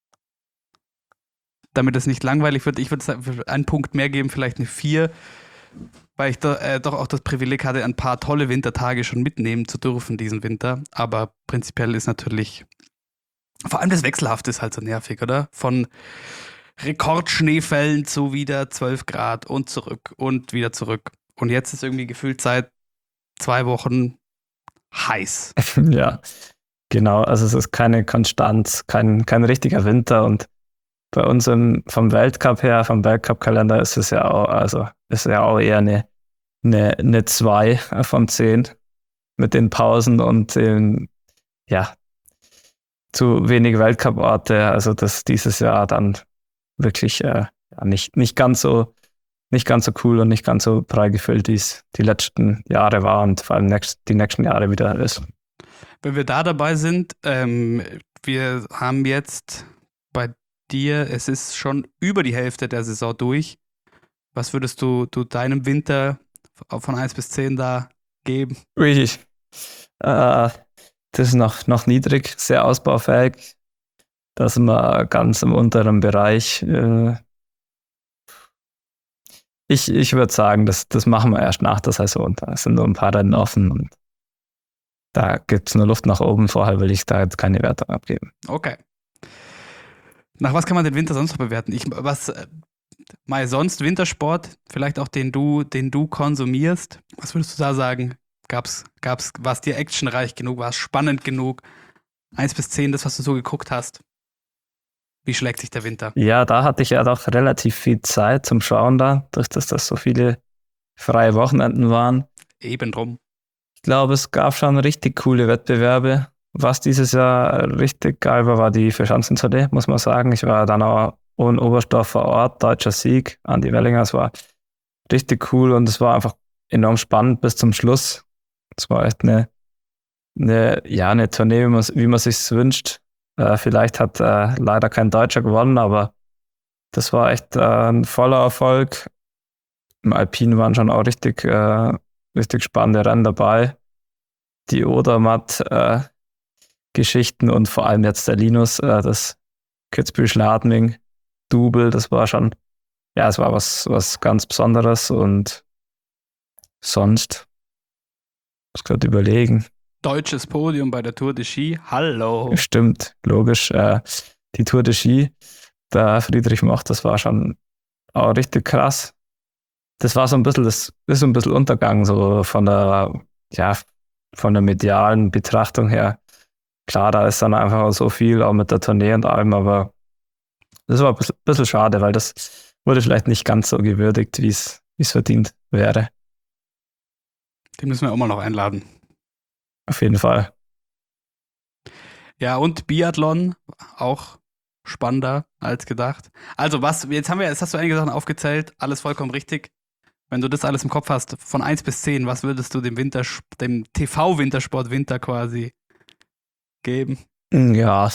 damit es nicht langweilig wird, ich würde einen Punkt mehr geben, vielleicht eine vier, weil ich do, äh, doch auch das Privileg hatte, ein paar tolle Wintertage schon mitnehmen zu dürfen diesen Winter. Aber prinzipiell ist natürlich, vor allem das Wechselhafte ist halt so nervig, oder? Von Rekordschneefällen zu wieder zwölf Grad und zurück und wieder zurück. Und jetzt ist irgendwie gefühlt seit zwei Wochen heiß. Ja, genau. Also es ist keine Konstanz, kein, kein richtiger Winter. Und bei uns im, vom Weltcup her, vom Weltcup-Kalender ist es ja auch, also ist ja auch eher eine, eine, eine zwei von zehn mit den Pausen und den, ja, zu wenig Weltcup-Orte. Also das dieses Jahr dann wirklich äh, ja, nicht, nicht ganz so nicht ganz so cool und nicht ganz so prall gefüllt, wie es die letzten Jahre war und vor allem nächst, die nächsten Jahre wieder ist. Wenn wir da dabei sind, ähm, wir haben jetzt bei dir, es ist schon über die Hälfte der Saison durch. Was würdest du, du deinem Winter von eins bis zehn da geben? Ui, äh, das ist noch, noch niedrig, sehr ausbaufähig. Da sind wir ganz im unteren Bereich. Äh, ich ich würde sagen, das, das machen wir erst nach der Saison. Da sind nur ein paar Rennen offen und da gibt es nur Luft nach oben. Vorher will ich da jetzt keine Wertung abgeben. Okay. Nach was kann man den Winter sonst noch bewerten? Ich, was äh, mal sonst Wintersport, vielleicht auch den du, den du konsumierst. Was würdest du da sagen? Gab's, gab's, war es dir actionreich genug? War es spannend genug? eins bis zehn, das, was du so geguckt hast. Wie schlägt sich der Winter? Ja, da hatte ich ja doch relativ viel Zeit zum Schauen da, durch das das so viele freie Wochenenden waren. Eben drum. Ich glaube, es gab schon richtig coole Wettbewerbe. Was dieses Jahr richtig geil war, war die Vierschanzentournee, muss man sagen. Ich war dann auch in Oberstdorf vor Ort, deutscher Sieg, Andi Wellinger. Es war richtig cool und es war einfach enorm spannend bis zum Schluss. Es war echt eine, eine, ja, eine Tournee, wie man, wie man sich wünscht. Äh, vielleicht hat äh, leider kein Deutscher gewonnen, aber das war echt äh, ein voller Erfolg. Im Alpinen waren schon auch richtig, äh, richtig spannende Rennen dabei. Die Odermatt-Geschichten äh, und vor allem jetzt der Linus, äh, das Kitzbühel-Schladming-Double, das war schon, ja, es war was, was ganz Besonderes und sonst, muss gerade überlegen. Deutsches Podium bei der Tour de Ski. Hallo. Stimmt, logisch. Äh, die Tour de Ski, der Friedrich Moch, das war schon auch richtig krass. Das war so ein bisschen, das ist so ein bisschen Untergang, so von der, ja, von der medialen Betrachtung her. Klar, da ist dann einfach so viel, auch mit der Tournee und allem, aber das war ein bisschen, bisschen schade, weil das wurde vielleicht nicht ganz so gewürdigt, wie es verdient wäre. Den müssen wir auch mal noch einladen. Auf jeden Fall. Ja, und Biathlon, auch spannender als gedacht. Also was, jetzt haben wir, jetzt hast du einige Sachen aufgezählt, alles vollkommen richtig. Wenn du das alles im Kopf hast, von eins bis zehn, was würdest du dem Winter, dem T V-Wintersport Winter quasi geben? Ja,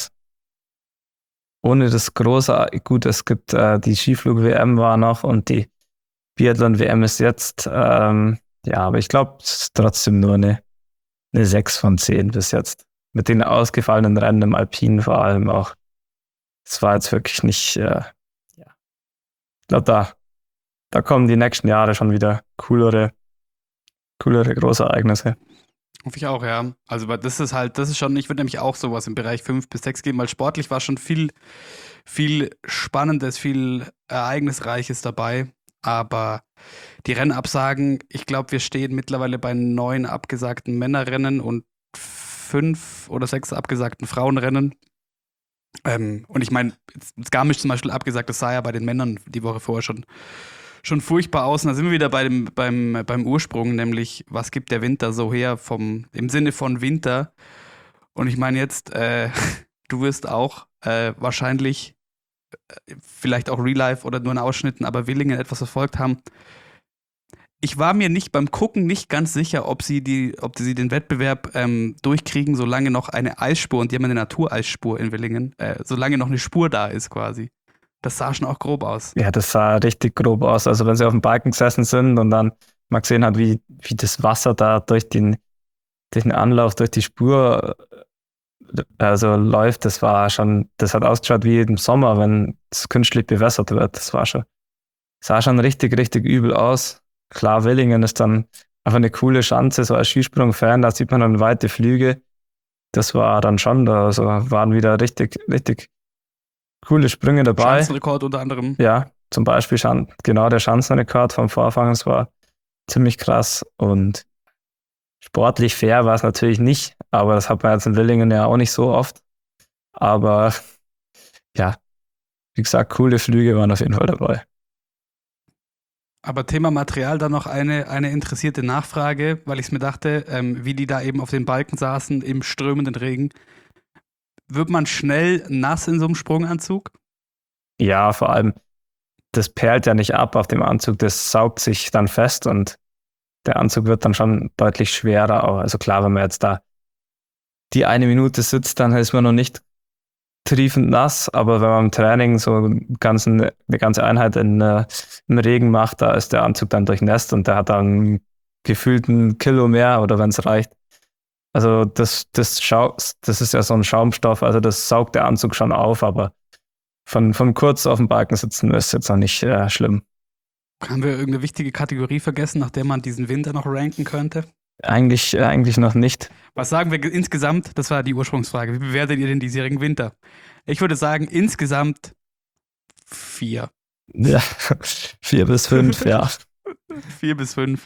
ohne das große, gut, es gibt äh, die Skiflug-W M war noch und die Biathlon-W M ist jetzt, ähm, ja, aber ich glaube, es ist trotzdem nur eine eine sechs von zehn bis jetzt. Mit den ausgefallenen Rennen im Alpinen vor allem auch. Es war jetzt wirklich nicht, äh, ja. Ich glaube, da, da kommen die nächsten Jahre schon wieder coolere, coolere Großereignisse. Hoffe ich auch, ja. Also, aber das ist halt, das ist schon, ich würde nämlich auch sowas im Bereich fünf bis sechs geben, weil sportlich war schon viel, viel Spannendes, viel Ereignisreiches dabei. Aber die Rennabsagen, ich glaube, wir stehen mittlerweile bei neun abgesagten Männerrennen und fünf oder sechs abgesagten Frauenrennen. Ähm, und ich meine, Garmisch zum Beispiel abgesagt, das sah ja bei den Männern die Woche vorher schon, schon furchtbar aus. Und da sind wir wieder bei dem, beim, beim Ursprung, nämlich, was gibt der Winter so her vom, im Sinne von Winter? Und ich meine jetzt, äh, du wirst auch äh, wahrscheinlich äh, vielleicht auch Real Life oder nur in Ausschnitten, aber Willingen etwas verfolgt haben. Ich war mir nicht beim Gucken nicht ganz sicher, ob sie, die, ob sie den Wettbewerb ähm, durchkriegen, solange noch eine Eisspur, und die haben eine Natureisspur in Willingen, äh, solange noch eine Spur da ist quasi. Das sah schon auch grob aus. Ja, das sah richtig grob aus. Also wenn sie auf dem Balken gesessen sind und dann mal gesehen hat, wie, wie das Wasser da durch den, durch den Anlauf, durch die Spur also läuft, das war schon, das hat ausgeschaut wie im Sommer, wenn es künstlich bewässert wird. Das war schon, sah schon richtig, richtig übel aus. Klar, Willingen ist dann einfach eine coole Schanze, so als Skisprung-Fan, da sieht man dann weite Flüge. Das war dann schon, da also waren wieder richtig, richtig coole Sprünge dabei. Schanzenrekord unter anderem. Ja, zum Beispiel Schan- genau der Schanzenrekord vom Vorfang, das war ziemlich krass und sportlich fair war es natürlich nicht, aber das hat man jetzt in Willingen ja auch nicht so oft. Aber ja, wie gesagt, coole Flüge waren auf jeden Fall dabei. Aber Thema Material, dann noch eine, eine interessierte Nachfrage, weil ich es mir dachte, ähm, wie die da eben auf den Balken saßen im strömenden Regen. Wird man schnell nass in so einem Sprunganzug? Ja, vor allem, das perlt ja nicht ab auf dem Anzug, das saugt sich dann fest und der Anzug wird dann schon deutlich schwerer. Auch. Also klar, wenn man jetzt da die eine Minute sitzt, dann ist man noch nicht triefend nass, aber wenn man im Training so einen ganzen, eine ganze Einheit in, äh, im Regen macht, da ist der Anzug dann durchnässt und der hat dann gefühlt ein Kilo mehr oder wenn es reicht. Also das, das, Schau, das ist ja so ein Schaumstoff, also das saugt der Anzug schon auf, aber von, von kurz auf dem Balken sitzen ist jetzt noch nicht äh, schlimm. Haben wir irgendeine wichtige Kategorie vergessen, nach der man diesen Winter noch ranken könnte? Eigentlich, äh, eigentlich noch nicht. Was sagen wir insgesamt? Das war die Ursprungsfrage. Wie bewertet ihr den diesjährigen Winter? Ich würde sagen, insgesamt vier. Ja, vier bis fünf, ja. Vier bis fünf.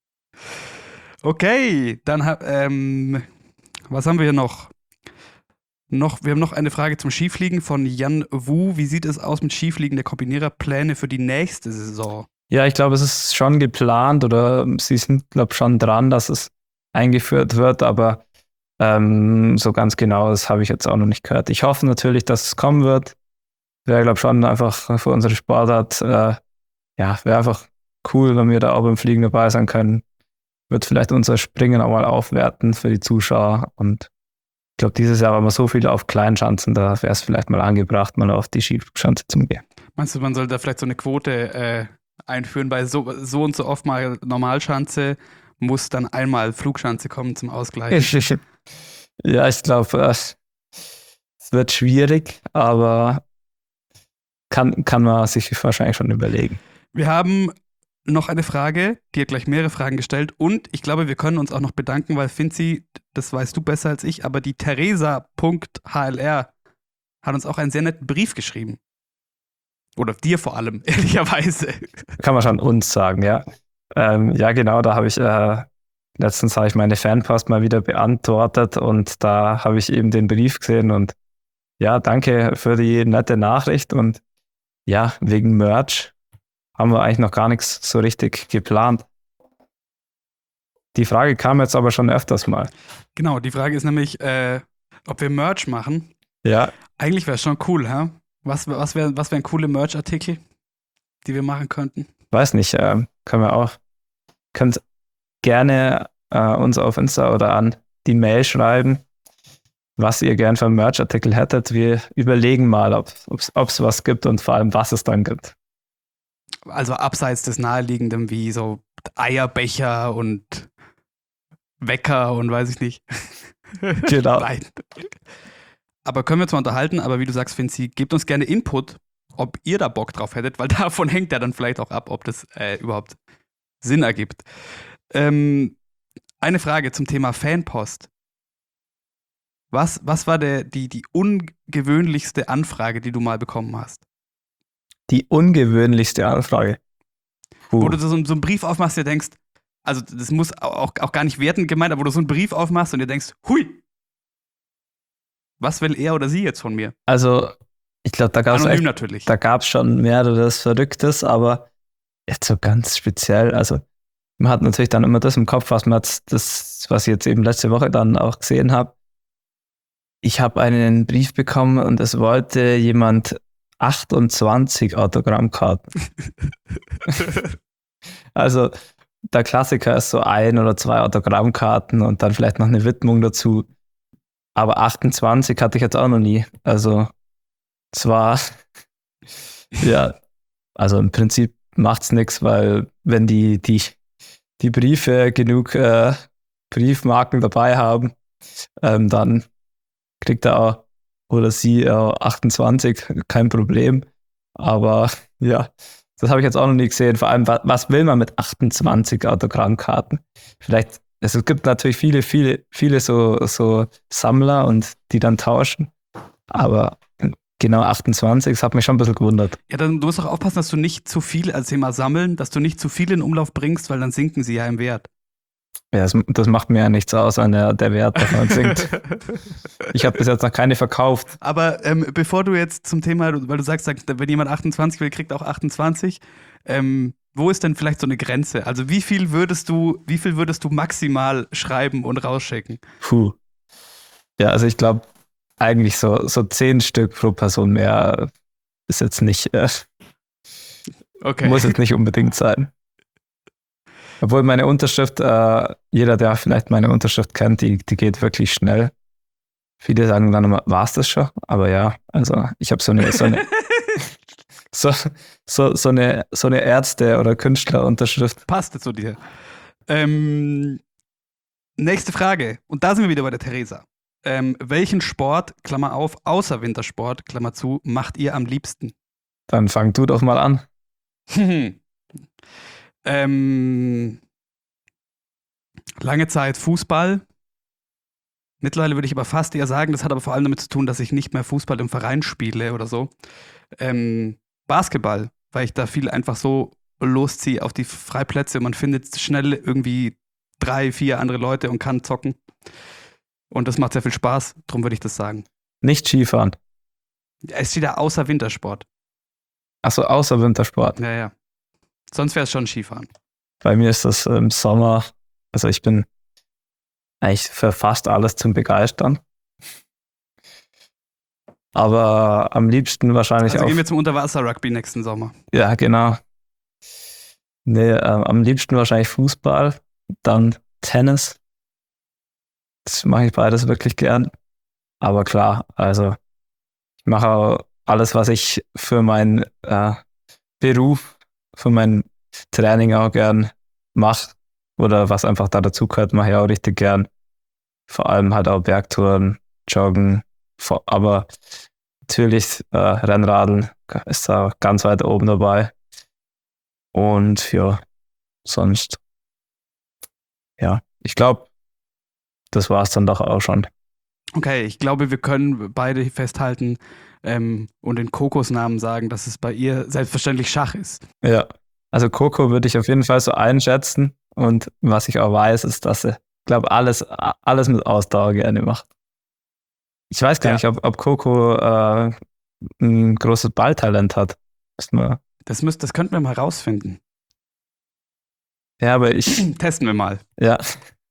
Okay, dann ha- ähm, was haben wir hier noch? noch? Wir haben noch eine Frage zum Skifliegen von Jan Wu. Wie sieht es aus mit Skifliegen der Kombinierer? Pläne für die nächste Saison? Ja, ich glaube, es ist schon geplant oder sie sind, glaube ich, schon dran, dass es eingeführt wird, aber ähm, so ganz genau, das habe ich jetzt auch noch nicht gehört. Ich hoffe natürlich, dass es kommen wird. Wäre, glaube ich, schon einfach für unsere Sportart, äh, ja, wäre einfach cool, wenn wir da auch beim Fliegen dabei sein können. Wird vielleicht unser Springen auch mal aufwerten für die Zuschauer und ich glaube, dieses Jahr waren wir so viel auf Kleinschanzen, da wäre es vielleicht mal angebracht, mal auf die Skiflugschanze zu gehen. Meinst du, man soll da vielleicht so eine Quote äh, einführen, bei so, so und so oft mal Normalschanze muss dann einmal Flugschanze kommen zum Ausgleich? Ja, ich glaube, es wird schwierig, aber kann, kann man sich wahrscheinlich schon überlegen. Wir haben noch eine Frage, die hat gleich mehrere Fragen gestellt und ich glaube, wir können uns auch noch bedanken, weil Finzi, das weißt du besser als ich, aber die Theresa.hlr hat uns auch einen sehr netten Brief geschrieben. Oder dir vor allem, ehrlicherweise. Kann man schon uns sagen, ja. Ähm, ja, genau, da habe ich, äh, letztens habe ich meine Fanpost mal wieder beantwortet und da habe ich eben den Brief gesehen und ja, danke für die nette Nachricht und ja, wegen Merch haben wir eigentlich noch gar nichts so richtig geplant. Die Frage kam jetzt aber schon öfters mal. Genau, die Frage ist nämlich, äh, ob wir Merch machen. Ja. Eigentlich wäre es schon cool, hä? Was, was wären was wär coole Merch-Artikel, die wir machen könnten? Weiß nicht, äh, können wir auch. Könnt gerne äh, uns auf Insta oder an die Mail schreiben, was ihr gern für einen Merch-Artikel hättet. Wir überlegen mal, ob es was gibt und vor allem, was es dann gibt. Also abseits des Naheliegenden wie so Eierbecher und Wecker und weiß ich nicht. Genau. Nein. Aber können wir uns mal unterhalten, aber wie du sagst, Finzi, gebt uns gerne Input, ob ihr da Bock drauf hättet, weil davon hängt ja dann vielleicht auch ab, ob das äh, überhaupt Sinn ergibt. Ähm, eine Frage zum Thema Fanpost. Was, was war der, die, die ungewöhnlichste Anfrage, die du mal bekommen hast? Die ungewöhnlichste Anfrage. Puh. Wo du so, so einen Brief aufmachst und dir denkst, also das muss auch, auch gar nicht wertend gemeint, aber wo du so einen Brief aufmachst und dir denkst, hui, was will er oder sie jetzt von mir? Also, ich glaube, da gab es Anonym natürlich. Da gab es schon mehreres Verrücktes, aber jetzt so ganz speziell, also man hat natürlich dann immer das im Kopf, was man jetzt, das, was ich jetzt eben letzte Woche dann auch gesehen habe. Ich habe einen Brief bekommen und es wollte jemand achtundzwanzig Autogrammkarten. Also der Klassiker ist so ein oder zwei Autogrammkarten und dann vielleicht noch eine Widmung dazu. Aber achtundzwanzig hatte ich jetzt auch noch nie. Also es war, ja, also im Prinzip macht es nichts, weil wenn die, die, die Briefe genug äh, Briefmarken dabei haben, ähm, dann kriegt er auch, oder sie äh, achtundzwanzig, kein Problem. Aber ja, das habe ich jetzt auch noch nie gesehen. Vor allem, was, was will man mit achtundzwanzig Autogrammkarten? Vielleicht, also es gibt natürlich viele, viele, viele so, so Sammler und die dann tauschen. Aber genau achtundzwanzig, das hat mich schon ein bisschen gewundert. Ja, dann du musst auch aufpassen, dass du nicht zu viel, als Thema sammeln, dass du nicht zu viel in Umlauf bringst, weil dann sinken sie ja im Wert. Ja, das, das macht mir ja nichts aus, wenn der, der Wert davon sinkt. Ich habe bis jetzt noch keine verkauft. Aber ähm, bevor du jetzt zum Thema, weil du sagst, wenn jemand achtundzwanzig will, kriegt auch achtundzwanzig, ähm, wo ist denn vielleicht so eine Grenze? Also wie viel würdest du, wie viel würdest du maximal schreiben und rausschicken? Puh. Ja, also ich glaube, eigentlich so, so zehn Stück pro Person mehr ist jetzt nicht, äh, okay. Muss jetzt nicht unbedingt sein. Obwohl meine Unterschrift, äh, jeder, der vielleicht meine Unterschrift kennt, die, die geht wirklich schnell. Viele sagen dann immer, war es das schon? Aber ja, also ich habe so eine, so eine, so, so, so eine, so eine Ärzte- oder Künstlerunterschrift. Passt zu dir. Ähm, nächste Frage. Und da sind wir wieder bei der Theresa. Ähm, welchen Sport, Klammer auf, außer Wintersport, Klammer zu, macht ihr am liebsten? Dann fang du doch mal an. ähm, lange Zeit Fußball. Mittlerweile würde ich aber fast eher sagen, das hat aber vor allem damit zu tun, dass ich nicht mehr Fußball im Verein spiele oder so. Ähm, Basketball, weil ich da viel einfach so losziehe auf die Freiplätze und man findet schnell irgendwie drei, vier andere Leute und kann zocken. Und das macht sehr viel Spaß, darum würde ich das sagen. Nicht Skifahren. Es steht da außer Wintersport. Achso, außer Wintersport. Ja, ja. Sonst wäre es schon Skifahren. Bei mir ist das im Sommer, also ich bin eigentlich für fast alles zum Begeistern. Aber am liebsten wahrscheinlich also auch. gehen wir zum Unterwasser-Rugby nächsten Sommer. Ja, genau. Nee, äh, am liebsten wahrscheinlich Fußball, dann Tennis. Das mache ich beides wirklich gern. Aber klar, also ich mache auch alles, was ich für meinen äh, Beruf, für mein Training auch gern mache oder was einfach da dazugehört, mache ich auch richtig gern. Vor allem halt auch Bergtouren, Joggen, vor, aber natürlich äh, Rennradeln ist da ganz weit oben dabei. Und ja, sonst, ja, ich glaube, das war es dann doch auch schon. Okay, ich glaube, wir können beide festhalten ähm, und den Kokosnamen sagen, dass es bei ihr selbstverständlich Schach ist. Ja, also Coco würde ich auf jeden Fall so einschätzen. Und was ich auch weiß, ist, dass sie, glaube alles, alles mit Ausdauer gerne macht. Ich weiß gar Ja. nicht, ob, ob Coco äh, ein großes Balltalent hat. Müssten wir- Das, müsst, das könnten wir mal rausfinden. Ja, aber ich, Testen wir mal. ja,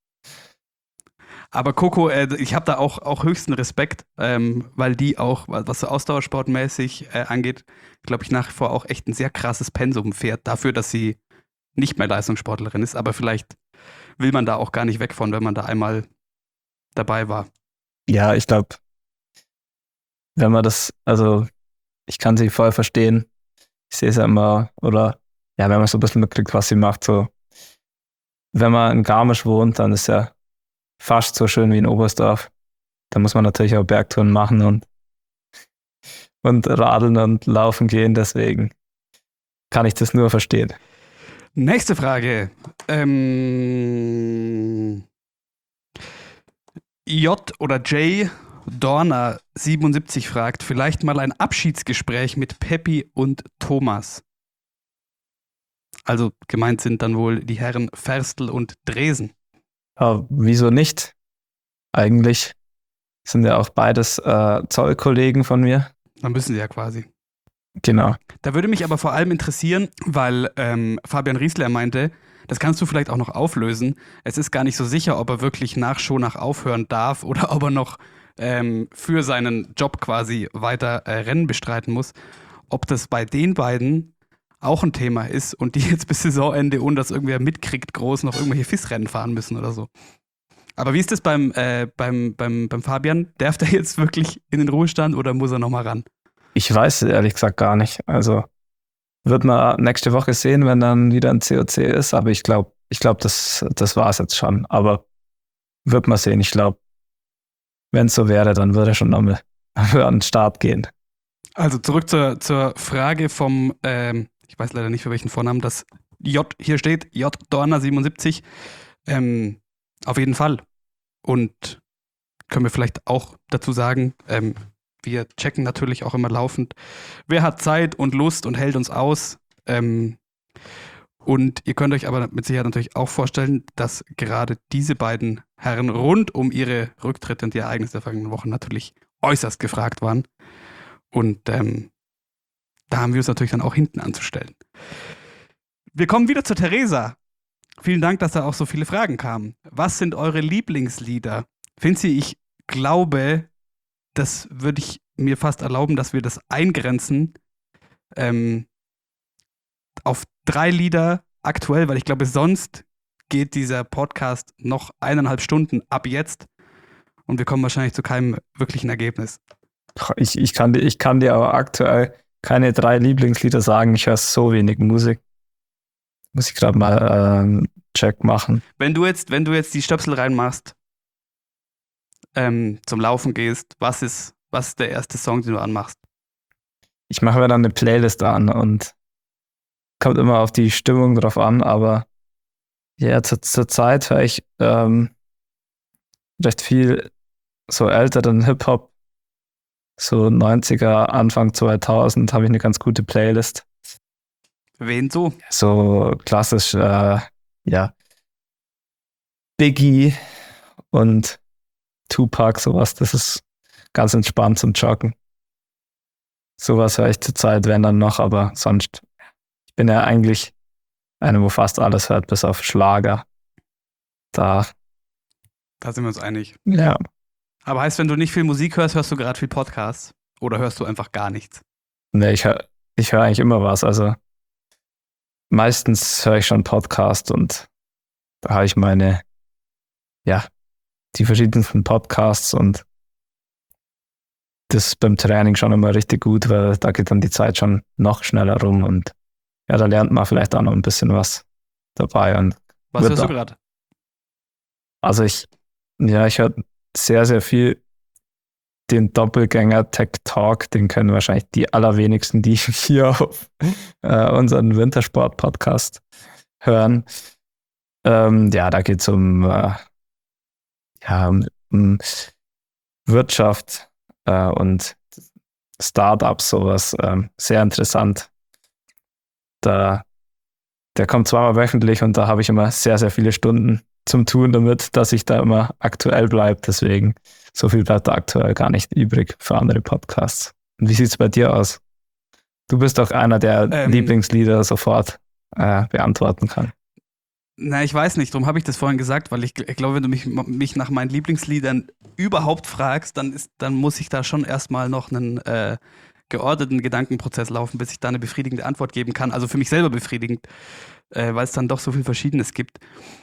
Aber Coco, äh, ich habe da auch, auch höchsten Respekt, ähm, weil die auch, was so ausdauersportmäßig äh, angeht, glaube ich, nach wie vor auch echt ein sehr krasses Pensum fährt, dafür, dass sie nicht mehr Leistungssportlerin ist. Aber vielleicht will man da auch gar nicht weg von, wenn man da einmal dabei war. ja, ich glaube, wenn man das, also ich kann sie voll verstehen. Ich sehe es ja immer, oder ja, wenn man so ein bisschen mitkriegt, was sie macht, so wenn man in Garmisch wohnt, dann ist ja fast so schön wie in Oberstdorf. Da muss man natürlich auch Bergtouren machen und, und radeln und laufen gehen. Deswegen kann ich das nur verstehen. Nächste Frage. Ähm, J oder J Dorner siebenundsiebzig fragt, vielleicht mal ein Abschiedsgespräch mit Peppi und Thomas. Also gemeint sind dann wohl die Herren Ferstl und Dresen. Aber wieso nicht? Eigentlich sind ja auch beides äh, Zollkollegen von mir. Dann müssen sie ja quasi. Genau. Da würde mich aber vor allem interessieren, weil ähm, Fabian Riesler meinte, das kannst du vielleicht auch noch auflösen. Es ist gar nicht so sicher, ob er wirklich nach Schonach aufhören darf oder ob er noch ähm, für seinen Job quasi weiter äh, Rennen bestreiten muss. Ob das bei den beiden auch ein Thema ist und die jetzt bis Saisonende, ohne dass irgendwer mitkriegt, groß noch irgendwelche F I S-Rennen fahren müssen oder so. Aber wie ist das beim, äh, beim, beim, beim Fabian? Darf der jetzt wirklich in den Ruhestand oder muss er nochmal ran? Ich weiß es ehrlich gesagt gar nicht. Also wird man nächste Woche sehen, wenn dann wieder ein C O C ist. Aber ich glaube, ich glaube, das, das war es jetzt schon. Aber wird man sehen. Ich glaube, wenn es so wäre, dann würde er schon nochmal an den Start gehen. Also zurück zur, zur Frage vom, ähm, ich weiß leider nicht, für welchen Vornamen das J hier steht, J Dorner siebenundsiebzig. Ähm, auf jeden Fall. Und können wir vielleicht auch dazu sagen, ähm, wir checken natürlich auch immer laufend, wer hat Zeit und Lust und hält uns aus. Ähm, und ihr könnt euch aber mit Sicherheit natürlich auch vorstellen, dass gerade diese beiden Herren rund um ihre Rücktritte und die Ereignisse der vergangenen Wochen natürlich äußerst gefragt waren. Und ähm, da haben wir uns natürlich dann auch hinten anzustellen. Wir kommen wieder zur Theresa. Vielen Dank, dass da auch so viele Fragen kamen. Was sind eure Lieblingslieder? Finzi, ich glaube, das würde ich mir fast erlauben, dass wir das eingrenzen ähm, auf drei Lieder aktuell, weil ich glaube, sonst geht dieser Podcast noch eineinhalb Stunden ab jetzt und wir kommen wahrscheinlich zu keinem wirklichen Ergebnis. Ich, ich, kann, ich kann dir aber aktuell keine drei Lieblingslieder sagen. Ich höre so wenig Musik. Muss ich gerade mal äh, einen Check machen. Wenn du jetzt, wenn du jetzt die Stöpsel reinmachst, ähm, zum Laufen gehst, was ist, was ist der erste Song, den du anmachst? Ich mache mir dann eine Playlist an und kommt immer auf die Stimmung drauf an, aber ja, zur, zur Zeit höre ich ähm, recht viel so älteren Hip-Hop, so neunziger, Anfang zweitausend habe ich eine ganz gute Playlist. Wen so? So klassisch, äh, ja, Biggie und Tupac, sowas, das ist ganz entspannt zum Joggen. Sowas höre ich zur Zeit, wenn dann noch, aber sonst, ich bin ja eigentlich einer, wo fast alles hört, bis auf Schlager. Da. Da sind wir uns einig. Ja. Aber heißt, wenn du nicht viel Musik hörst, hörst du gerade viel Podcasts? Oder hörst du einfach gar nichts? Nee, ich höre ich hör eigentlich immer was. Also meistens höre ich schon Podcast und da habe ich meine, ja, die verschiedensten Podcasts und das ist beim Training schon immer richtig gut, weil da geht dann die Zeit schon noch schneller rum und ja, da lernt man vielleicht auch noch ein bisschen was dabei. Und was hörst du gerade? Also ich, ja, ich höre sehr, sehr viel den Doppelgänger Tech Talk, den können wahrscheinlich die allerwenigsten, die hier auf äh, unseren Wintersport-Podcast hören. Ähm, ja, da geht es um, äh, ja, um, um Wirtschaft äh, und Startups, sowas. Ähm, sehr interessant. Da, der kommt zweimal wöchentlich und da habe ich immer sehr, sehr viele Stunden zum Tun damit, dass ich da immer aktuell bleibe. Deswegen, so viel bleibt da aktuell gar nicht übrig für andere Podcasts. Und wie sieht es bei dir aus? Du bist doch einer, der ähm, Lieblingslieder sofort äh, beantworten kann. Na, ich weiß nicht, darum habe ich das vorhin gesagt, weil ich, ich glaube, wenn du mich, mich nach meinen Lieblingsliedern überhaupt fragst, dann, ist, dann muss ich da schon erstmal noch einen äh, geordneten Gedankenprozess laufen, bis ich da eine befriedigende Antwort geben kann. Also für mich selber befriedigend, äh, weil es dann doch so viel Verschiedenes gibt.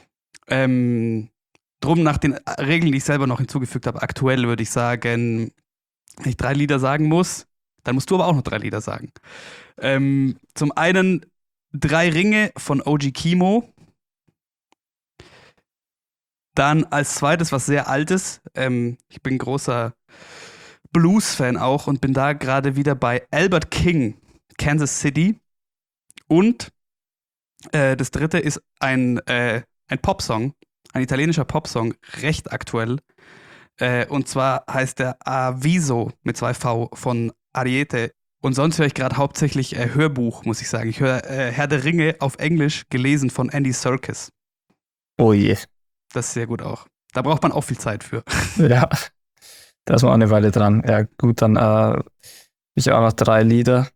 Ähm, drum nach den Regeln, die ich selber noch hinzugefügt habe, aktuell würde ich sagen, wenn ich drei Lieder sagen muss, dann musst du aber auch noch drei Lieder sagen. Ähm, zum einen Drei Ringe von O G Kimo. Dann als zweites was sehr Altes. Ähm, ich bin großer Blues-Fan auch und bin da gerade wieder bei Albert King, Kansas City. Und äh, das dritte ist ein, äh, ein Popsong, ein italienischer Popsong, recht aktuell. Äh, und zwar heißt der Aviso mit zwei V von Ariete. Und sonst höre ich gerade hauptsächlich äh, Hörbuch, muss ich sagen. Ich höre äh, Herr der Ringe auf Englisch, gelesen von Andy Serkis. Oh je. Das ist sehr gut auch. Da braucht man auch viel Zeit für. Ja, da ist man auch eine Weile dran. Ja, gut, dann äh, ich auch noch drei Lieder.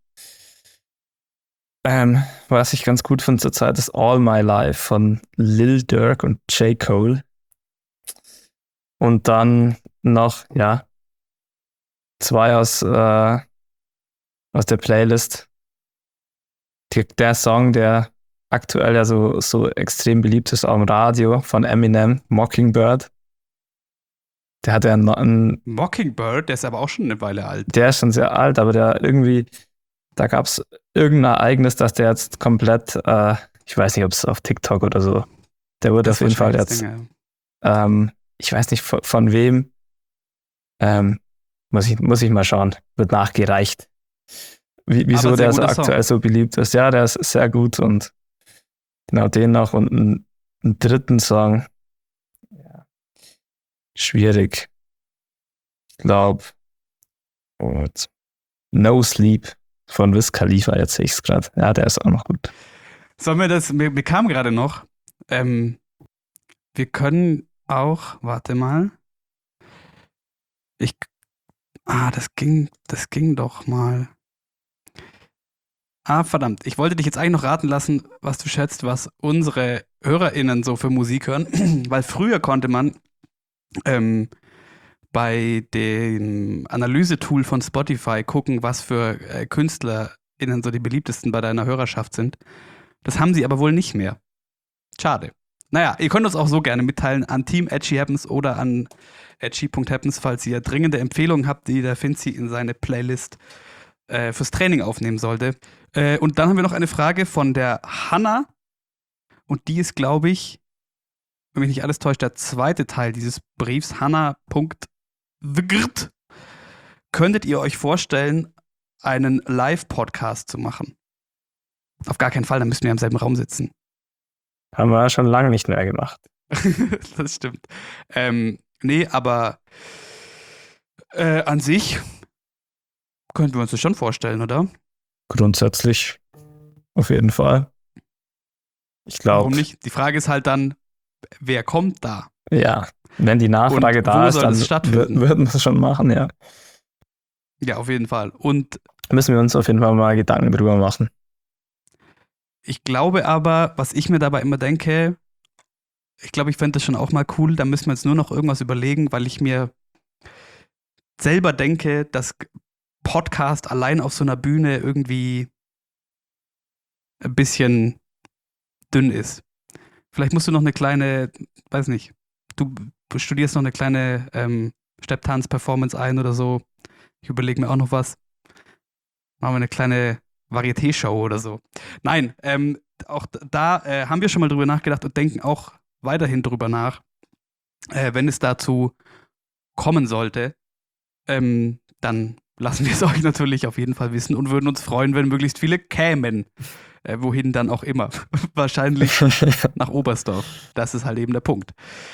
Ähm, was ich ganz gut finde zurzeit ist All My Life von Lil Durk und J. Cole. Und dann noch, ja, zwei aus, äh, aus der Playlist. Die, der Song, der aktuell ja so, so extrem beliebt ist am Radio von Eminem, Mockingbird. Der hat ja einen, einen Mockingbird, der ist aber auch schon eine Weile alt. Der ist schon sehr alt, aber der irgendwie, da gab es irgendein Ereignis, dass der jetzt komplett, äh, ich weiß nicht, ob es auf TikTok oder so, der wurde Das auf jeden Fall wahrscheinlich jetzt, das Ding, ja. ähm, ich weiß nicht von, von wem, ähm, muss ich, muss ich mal schauen, wird nachgereicht, Wie, wieso Aber sehr der so guter aktuell Song. so beliebt ist. Ja, der ist sehr gut und genau den noch und einen, einen dritten Song. Ja. Schwierig. Ich glaube, oh, jetzt. No Sleep von Wiz Khalifa, jetzt sehe ich es gerade. Ja, der ist auch noch gut. Sollen wir das, mir, mir kam gerade noch, ähm, wir können auch, warte mal, ich, ah, das ging, das ging doch mal. Ah, verdammt, ich wollte dich jetzt eigentlich noch raten lassen, was du schätzt, was unsere HörerInnen so für Musik hören, weil früher konnte man ähm, bei dem Analysetool von Spotify gucken, was für äh, KünstlerInnen so die beliebtesten bei deiner Hörerschaft sind. Das haben sie aber wohl nicht mehr. Schade. Naja, ihr könnt uns auch so gerne mitteilen an team at she happens oder an at she punkt happens, falls ihr dringende Empfehlungen habt, die der Finzi in seine Playlist äh, fürs Training aufnehmen sollte. Äh, und dann haben wir noch eine Frage von der Hanna. Und die ist, glaube ich, wenn mich nicht alles täuscht, der zweite Teil dieses Briefs. Hanna.thegrt. Könntet ihr euch vorstellen, einen Live-Podcast zu machen? Auf gar keinen Fall, dann müssten wir im selben Raum sitzen. Haben wir schon lange nicht mehr gemacht. Das stimmt. Ähm, nee, aber äh, an sich könnten wir uns das schon vorstellen, oder? Grundsätzlich auf jeden Fall. Ich glaube. Warum nicht? Die Frage ist halt dann, wer kommt da? Ja, wenn die Nachfrage Und da wo ist, soll dann es stattfinden? wür- würden wir es schon machen, ja. Ja, auf jeden Fall. Und Müssen wir uns auf jeden Fall mal Gedanken drüber machen. ich glaube aber, was ich mir dabei immer denke, ich glaube, ich fände das schon auch mal cool, da müssen wir jetzt nur noch irgendwas überlegen, weil ich mir selber denke, dass Podcast allein auf so einer Bühne irgendwie ein bisschen dünn ist. Vielleicht musst du noch eine kleine, weiß nicht, du studierst noch eine kleine ähm, Stepptanz-Performance ein oder so. Ich überlege mir auch noch was. Machen wir eine kleine Varieté-Show oder so. Nein, ähm, auch da äh, haben wir schon mal drüber nachgedacht und denken auch weiterhin drüber nach, äh, wenn es dazu kommen sollte, ähm, dann lassen wir es euch natürlich auf jeden Fall wissen und würden uns freuen, wenn möglichst viele kämen. Äh, wohin dann auch immer. Wahrscheinlich nach Oberstdorf. Das ist halt eben der Punkt.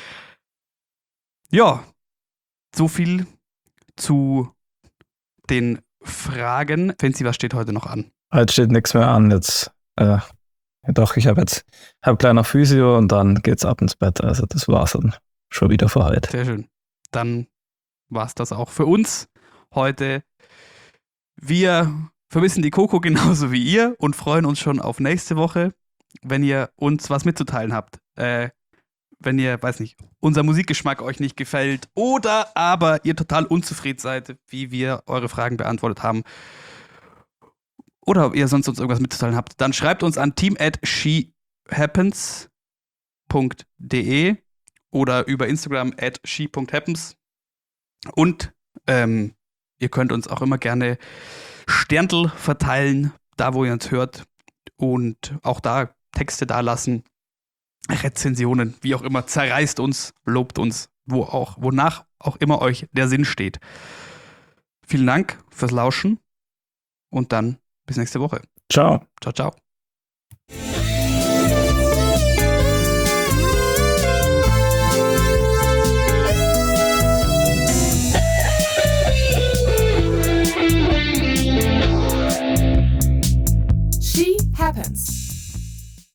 Ja, so viel zu den Fragen. Fancy, was steht heute noch an? Heute steht nichts mehr an. Jetzt, äh, doch, ich habe jetzt hab gleich noch Physio und dann geht's ab ins Bett. Also das war's dann schon wieder für heute. Sehr schön. Dann war's das auch für uns heute. Wir vermissen die Coco genauso wie ihr und freuen uns schon auf nächste Woche, wenn ihr uns was mitzuteilen habt. Äh, wenn ihr, weiß nicht, unser Musikgeschmack euch nicht gefällt oder aber ihr total unzufrieden seid, wie wir eure Fragen beantwortet haben. Oder ob ihr sonst uns irgendwas mitzuteilen habt, dann schreibt uns an team at she happens punkt de oder über Instagram at she punkt happens. Und ähm, ihr könnt uns auch immer gerne Sterntl verteilen, da wo ihr uns hört und auch da Texte da lassen. Rezensionen, wie auch immer. Zerreißt uns, lobt uns, wo auch, wonach auch immer euch der Sinn steht. Vielen Dank fürs Lauschen und dann bis nächste Woche. Ciao. Ciao, ciao.